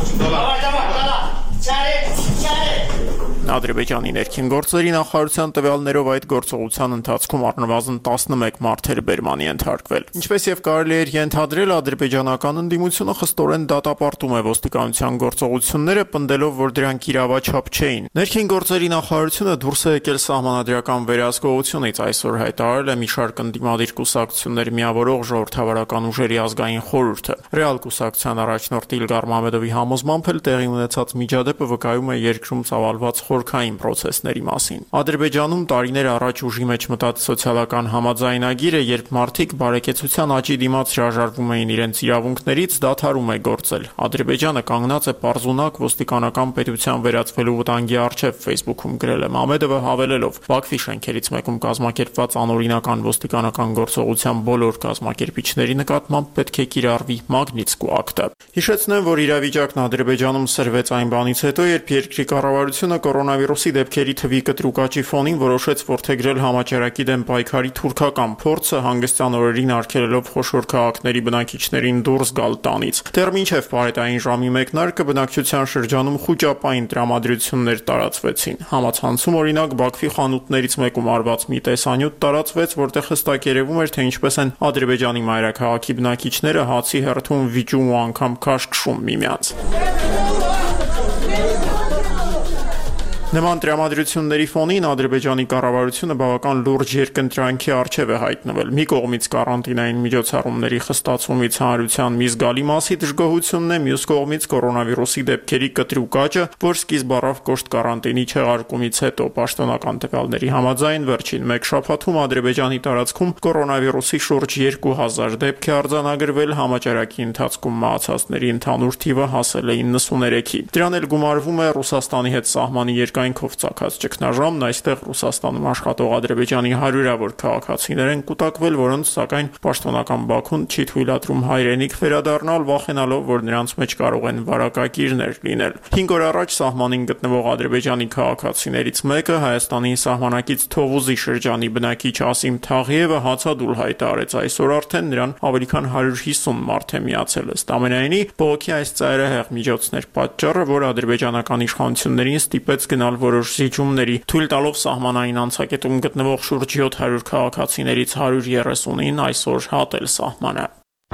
Ադրբեջանի ներքին գործերի նախարարության տվյալներով այդ գործողության ընթացքում առնվազն 11 մարդեր բերման ենթարկվել։ Ինչպես եւ կարելի էր ենթադրել, ադրբեջանական ընդդիմությունը խստորեն դատապարտում է ոստիկանության գործողությունները, պնդելով, որ դրանք իրավաչափ չէին։ Ներքին գործերի նախարարությունը դուրս է եկել սահմանադրական վերահսկողությունից, այսօր հայտարարել է մի շարք ընդդիմադիր կուսակցություններ միավորող ժողովրդավարական ուժերի ազգային խորհուրդը։ Ռեալ կուսակցության առաջնորդ Իլգար Մամեդովի համոզմամբ էլ տեղի ունեցած միջադեպը վկայում է երկրում ծավալված խորքային procesների մասին։ Ադրբեջանում տարիներ առաջ ուժի մեջ մտած սոցիալական համաձայնագիրը, երբ մարդիկ բարեկեցության աճի դիմաց հրաժարվում էին իրենց իրավունքներից, դադարում է գործել։ Ադրբեջանը կանգնած է պարզունակ ոստիկանական պետության վերածվելու վտանգի առջև, Facebook-ում գրել է Մամեդովը, հավելելով. Բաքվի շենքերից մեկում կազմակերպված անօրինական ոստիկանական գործողության բոլոր կազմակերպիչների նկատմամբ պետք է կիրառվի Մագնիտսկու ակտը։ Հիշեցնեմ, որ իրավիճակն Ադրբեջանում սրվեց այն բանից հետո, երբ երկրի կառավարությունը կորոնավիրուսի դեպքերի թվի կտրուկ աճի ֆոնին որոշեց որդեգրել համաճարակի դեմ պայքարի թուրքական փորձը, հանգստյան օրերին արգելելով խոշոր քաղաքների բնակիչներին դուրս գալ տանից։ Դեռ մինչև պարետային ժամի մեկնարկը բնակչության շրջանում խուճապային տրամադրություններ տարածվեցին։ Համացանցում օրինակ Բաքվի խանութներից մեկում արված մի տեսանյութ տարածվեց, որտեղ հստակ երևում էր, թե ինչպես են Ադրբեջանի մայրաքաղաքի բնակիչները հացի հերթում վիճում ու անգամ քաշքշում միմյանց։ Նման տրամադրությունների ֆոնին Ադրբեջանի կառավարությունը բավական լուրջ երկընտրանքի առջև է հայտնվել։ Մի կողմից կարանտինային միջոցառումների խստացումից հանրության մի զգալի մասի դժգոհությունն է, մյուս կողմից կորոնավիրուսի դեպքերի կտրուկ աճը, որ սկիզբ առավ կոշտ կարանտինի չեղարկումից հետո։ Պաշտոնական տվյալների համաձայն վերջին մեկ շաբաթում Ադրբեջանի տարածքում կորոնավիրուսի շուրջ 2000 դեպք է արձանագրվել, համաճարակի ընթացքում մահացածների ընդհանուր թիվը հասել է 93-ի։ Դրան էլ գումարվում է Ռուսաստանի հետ սահմանի երկայնքով ծագած ճգնաժամն այստեղ Ռուսաստանում աշխատող Ադրբեջանի հարյուրավոր քաղաքացիներ են կուտակվել, որոնց սակայն պաշտոնական Բաքուն չի թույլատրում հայրենիք վերադառնալ, վախենալով, որ նրանց մեջ կարող են վարակակիրներ լինել։ 5 օր առաջ սահմանին գտնվող Ադրբեջանի քաղաքացիներից մեկը Հայաստանի սահմանակից Թովուզի շրջանի բնակիչ Ասիմ Թաղիևը հացադուլ հայտարարեց, այսօր արդեն նրան ավելի քան 150 մարդ է միացել։ Ըստ ամենայնի, բողոքի այս ծայրահեղ միջոցներ պատճառը, որ ադրբեջանական իշխանություններին ստիպեց գնալ որոշ զիջումների, թույլ տալով սահմանային անցակետում գտնվող շուրջ 700 քաղաքացիներից 130-ին այսօր հատել սահմանը։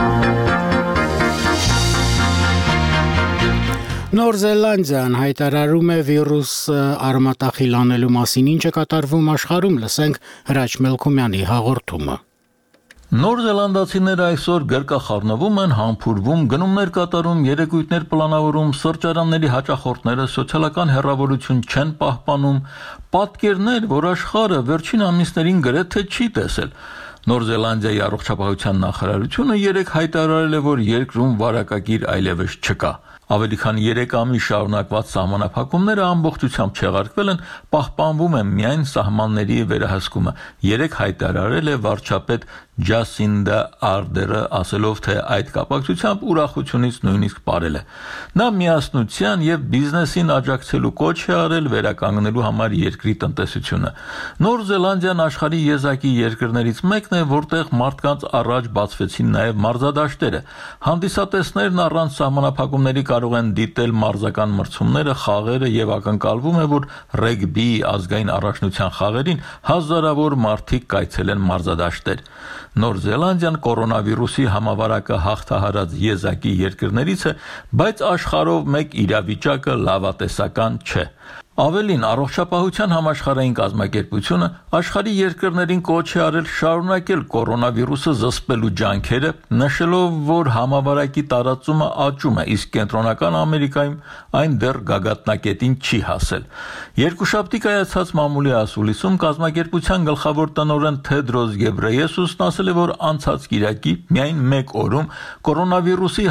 Նոր Զելանդիան հայտարարում է վիրուս արմատախիլ անելու մասին, ինչը կատարվում աշխարհում, լսենք Հրաչ Մելքումյանի հաղորդումը։ Նոր Զելանդացիները այսօր գրկախառնվում են, համբուրվում, գնումներ կատարում, երեկույթներ պլանավորում, սրճարանների հաճախորդները սոցիալական հեռավորություն չեն պահպանում, պատկերներ, որ աշխարհը վերջին ամիսներին գրեթե չի տեսել։ Նոր Զելանդիայի առողջապահության նախարարությունը երեկ հայտարարել է, որ երկրում վարակագիր այլևս չկա։ Ավելի քան 3 ամիս շարունակված սահմանափակումները ամբողջությամբ չեղարկվել են, պահպանվում է միայն սահմանների վերահսկումը։ Երեկ հայտարարել է վարչապետ Ջասինդա Արդերը, ասելով, թե այդ կապակցությամբ ուրախությունից նույնիսկ ապարել է։ Նա միասնության եւ բիզնեսին աջակցելու կոչ է արել վերականգնելու համար երկրի տնտեսությունը։ Նոր Զելանդիան աշխարհի եզակի երկրներից մեկն է, որտեղ մարդկանց առաջ բացվեցին նաեւ մարզադաշտերը։ Հանդիսատեսներն առանց սահմանափակումների կարող են դիտել մարզական մրցումները, խաղերը եւ ակնկալվում է, որ ռեգբի ազգային առաջնության խաղերին հազարավոր մարդիկ կայցելեն մարզադաշտեր։ Նոր Զելանդիան կորոնավիրուսի համավարակը հաղթահարած եզակի երկրներից է, բայց աշխարհով մեկ իրավիճակը լավատեսական չէ։ Ավելին, առողջապահության համաշխարհային կազմակերպությունը աշխարհի երկրներին կոչ է արել շարունակել կորոնավիրուսը զսպելու ջանքերը, նշելով, որ համավարակի տարածումը աճում է, իսկ Կենտրոնական Ամերիկայում այն դեռ գագաթնակետին չի հասել։ Երկուշաբթի կայացած մամուլի ասուլիսում կազմակերպության գլխավոր տնօրեն Թեդրոս Գեբրեյեսուսն ասել է, որ անցած կիրակի միայն 1 օրում կորոնավիրուսի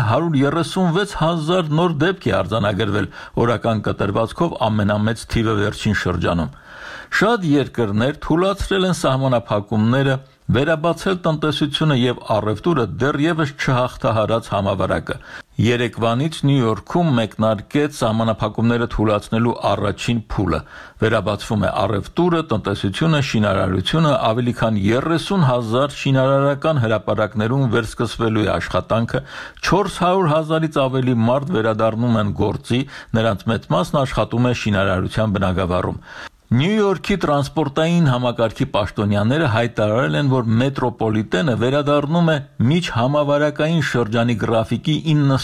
136,000 նոր դեպք է արձանագրվել, օրական կտրվածքով ամենամեծ թիվը վերջին շրջանում։ Շատ երկրներ թույլատրել են սահմանափակումները, վերաբացել տնտեսությունը եւ առևտուրը դեռևս չհաղթահարած համավարակը։ Երեկվանից Նյու Յորքում մեկնարկեց սահմանափակումները թույլատնելու առաջին փուլը։ Վերաբացվում է առևտուրը, տնտեսությունը, շինարարությունը, ավելի քան 30,000 շինարարական հրապարակներում վերսկսվելու է աշխատանքը, 400,000-ից ավելի մարդ վերադառնում են գործի, նրանց մեծ մասն աշխատում է շինարարության բնագավառում։ Նյու Յորքի տրանսպորտային համակարգի պաշտոնյաները հայտարարել են, որ մետրոպոլիտենը վերադառնում է միջհամավարակային շրջանի գրաֆիկի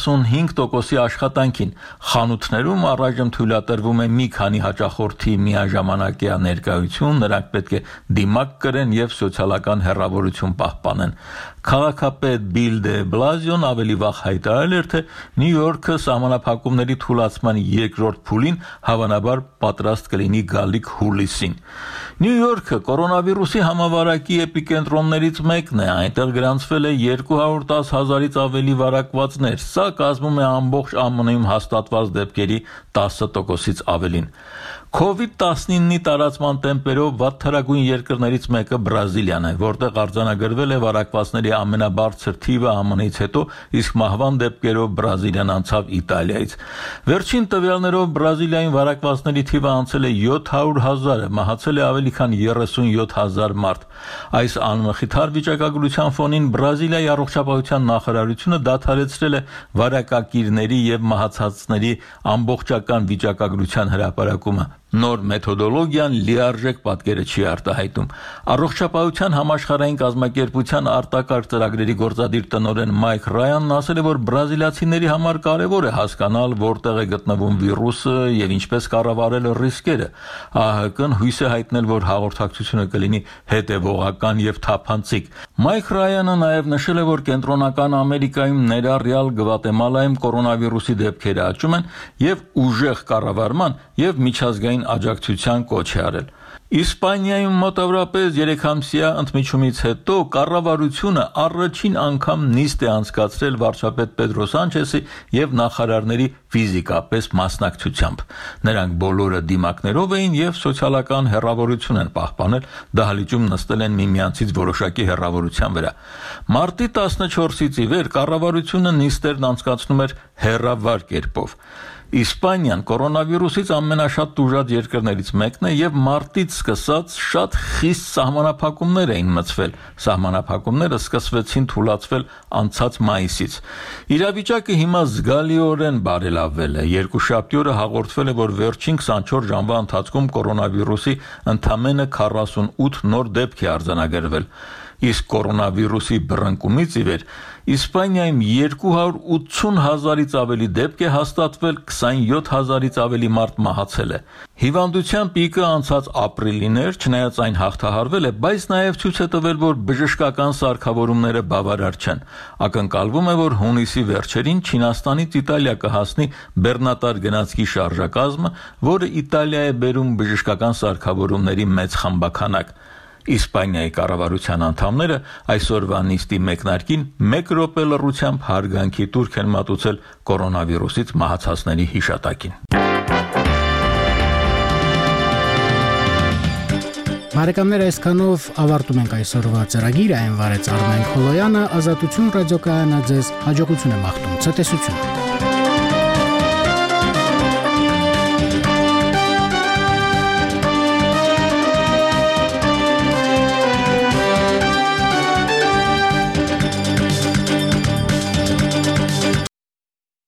95%-ի աշխատանքին։ Խանութներում առայժմ թույլատրվում է մի քանի հաճախորդի միաժամանակյա ներկայություն, նրանք պետք է դիմակ կրեն եւ սոցիալական հեռավորություն պահպանեն։ Քաղաքապետ Բիլ դե Բլազիոն ավելի վաղ հայտարարել էր, թե Նյու Յորքը սահմանափակումների թույլատման երկրորդ փուլին հավանաբար պատրաստ կլինի գալիք հուլիսին։ Նյու Յորքը կորոնավիրուսի համավարակի էպիկենտրոններից մեկն է, այնտեղ գրանցվել է 210,000-ից ավելի վարակվածներ, սա կազմում է ամբողջ ԱՄՆ-ում հաստատված դեպքերի 10%-ից ավելին։ COVID-19-ի տարածման տեմպերով վատթարագույն երկրներից մեկը Բրազիլիան է, որտեղ արձանագրվել է վարակվածների ամենաբարձր թիվը ԱՄՆ-ից հետո, իսկ մահվան դեպքերով Բրազիլիան անցավ Իտալիայից։ Վերջին տվյալներով Բրազիլիայում վարակվածների թիվը անցել է 700,000-ը, մահացել է ավելի քան 37,000 մարդ։ Այս անմխիթար վիճակագրության ֆոնին Բրազիլիայի առողջապահության նախարարությունը դադարեցրել է վարակակիրների եւ մահացածների ամբողջական վիճակագրության հրապարակումը։ Նոր մեթոդոլոգիան լիարժեք պատկերը չի արտահայտում։ Առողջապահության համաշխարհային կազմակերպության արտակարգ ծրագրերի գործադիր տնօրեն Մայք Ռայանն ասել է, որ բրազիլացիների համար կարևոր է հասկանալ, որտեղ է գտնվում վիրուսը եւ ինչպես կառավարել ռիսկերը։ ԱՀԿ-ն հույս է հայտնել, որ հաղորդակցությունը կլինի հետևողական եւ թափանցիկ։ Մայք Ռայանը նաեւ նշել է, որ Կենտրոնական Ամերիկայում, ներառյալ Գվատեմալայում կորոնավիրուսի դեպքերը աճում են եւ ուժեղ կառավարման եւ միջազգային աջակցության կոչ է արել։ Իսպանիայում մոտավորապես 3 ամսյա ընդմիջումից հետո կառավարությունը առաջին անգամ նիստ է անցկացրել վարչապետ Պեդրո Սանչեսի եւ նախարարների ֆիզիկապես մասնակցությամբ։ Նրանք բոլորը դիմակներով էին եւ սոցիալական հեռավորություն են պահպանել, դահլիճում նստել են միմյանցից որոշակի հեռավորության վրա։ Մարտի 14-ից ի վեր կառավարությունը նիստերն անցկացնում էր հեռավար կերպով։ Իսպանիան կորոնավիրուսից ամենաշատ տուժած երկրներից մեկն է եւ մարտից սկսած շատ խիստ սահմանափակումներ էին մտցվել։ Սահմանափակումները սկսվեցին թուլացվել անցած մայիսից։ Իրավիճակը հիմա զգալիորեն բարելավվել է։ Երկուշաբթի օրը հաղորդվել է, որ վերջին 24 ժամվա ընթացքում կորոնավիրուսի ընդամենը 48 նոր դեպք է արձանագրվել։ Իսկ կորոնավիրուսի բռնկումից ի վեր Իսպանիայում 280,000-ից ավելի դեպք է հաստատվել, 27,000-ից ավելի մարդ մահացել է։ Հիվանդության պիկը անցած ապրիլին էր, չնայած այն հաղթահարվել է, բայց նաև ցույց է տվել, որ բժշկական սարքավորումները բավարար չեն։ Ակնկալվում է, որ հունիսի վերջերին Չինաստանից Իտալիա կհասնի բեռնատար գնացքի շարժակազմը, որը Իտալիա է բերում բժշկական սարքավորումների մեծ խմբաքանակ։ Իսպանիայի կառավարության անդամները այսօրվա նիստի մեկնարկին 1 րոպե լռությամբ հարգանքի տուրք են մատուցել կորոնավիրուսից մահացածների հիշատակին։ Բարեկամներ, այսքանով ավարտում ենք այսօրվա ծրագիրը, այն վարեց Արմեն Քոլոյանը, Ազատություն ռադիոկայանը ձեզ հաջողություն է մաղթում, ցտեսություն։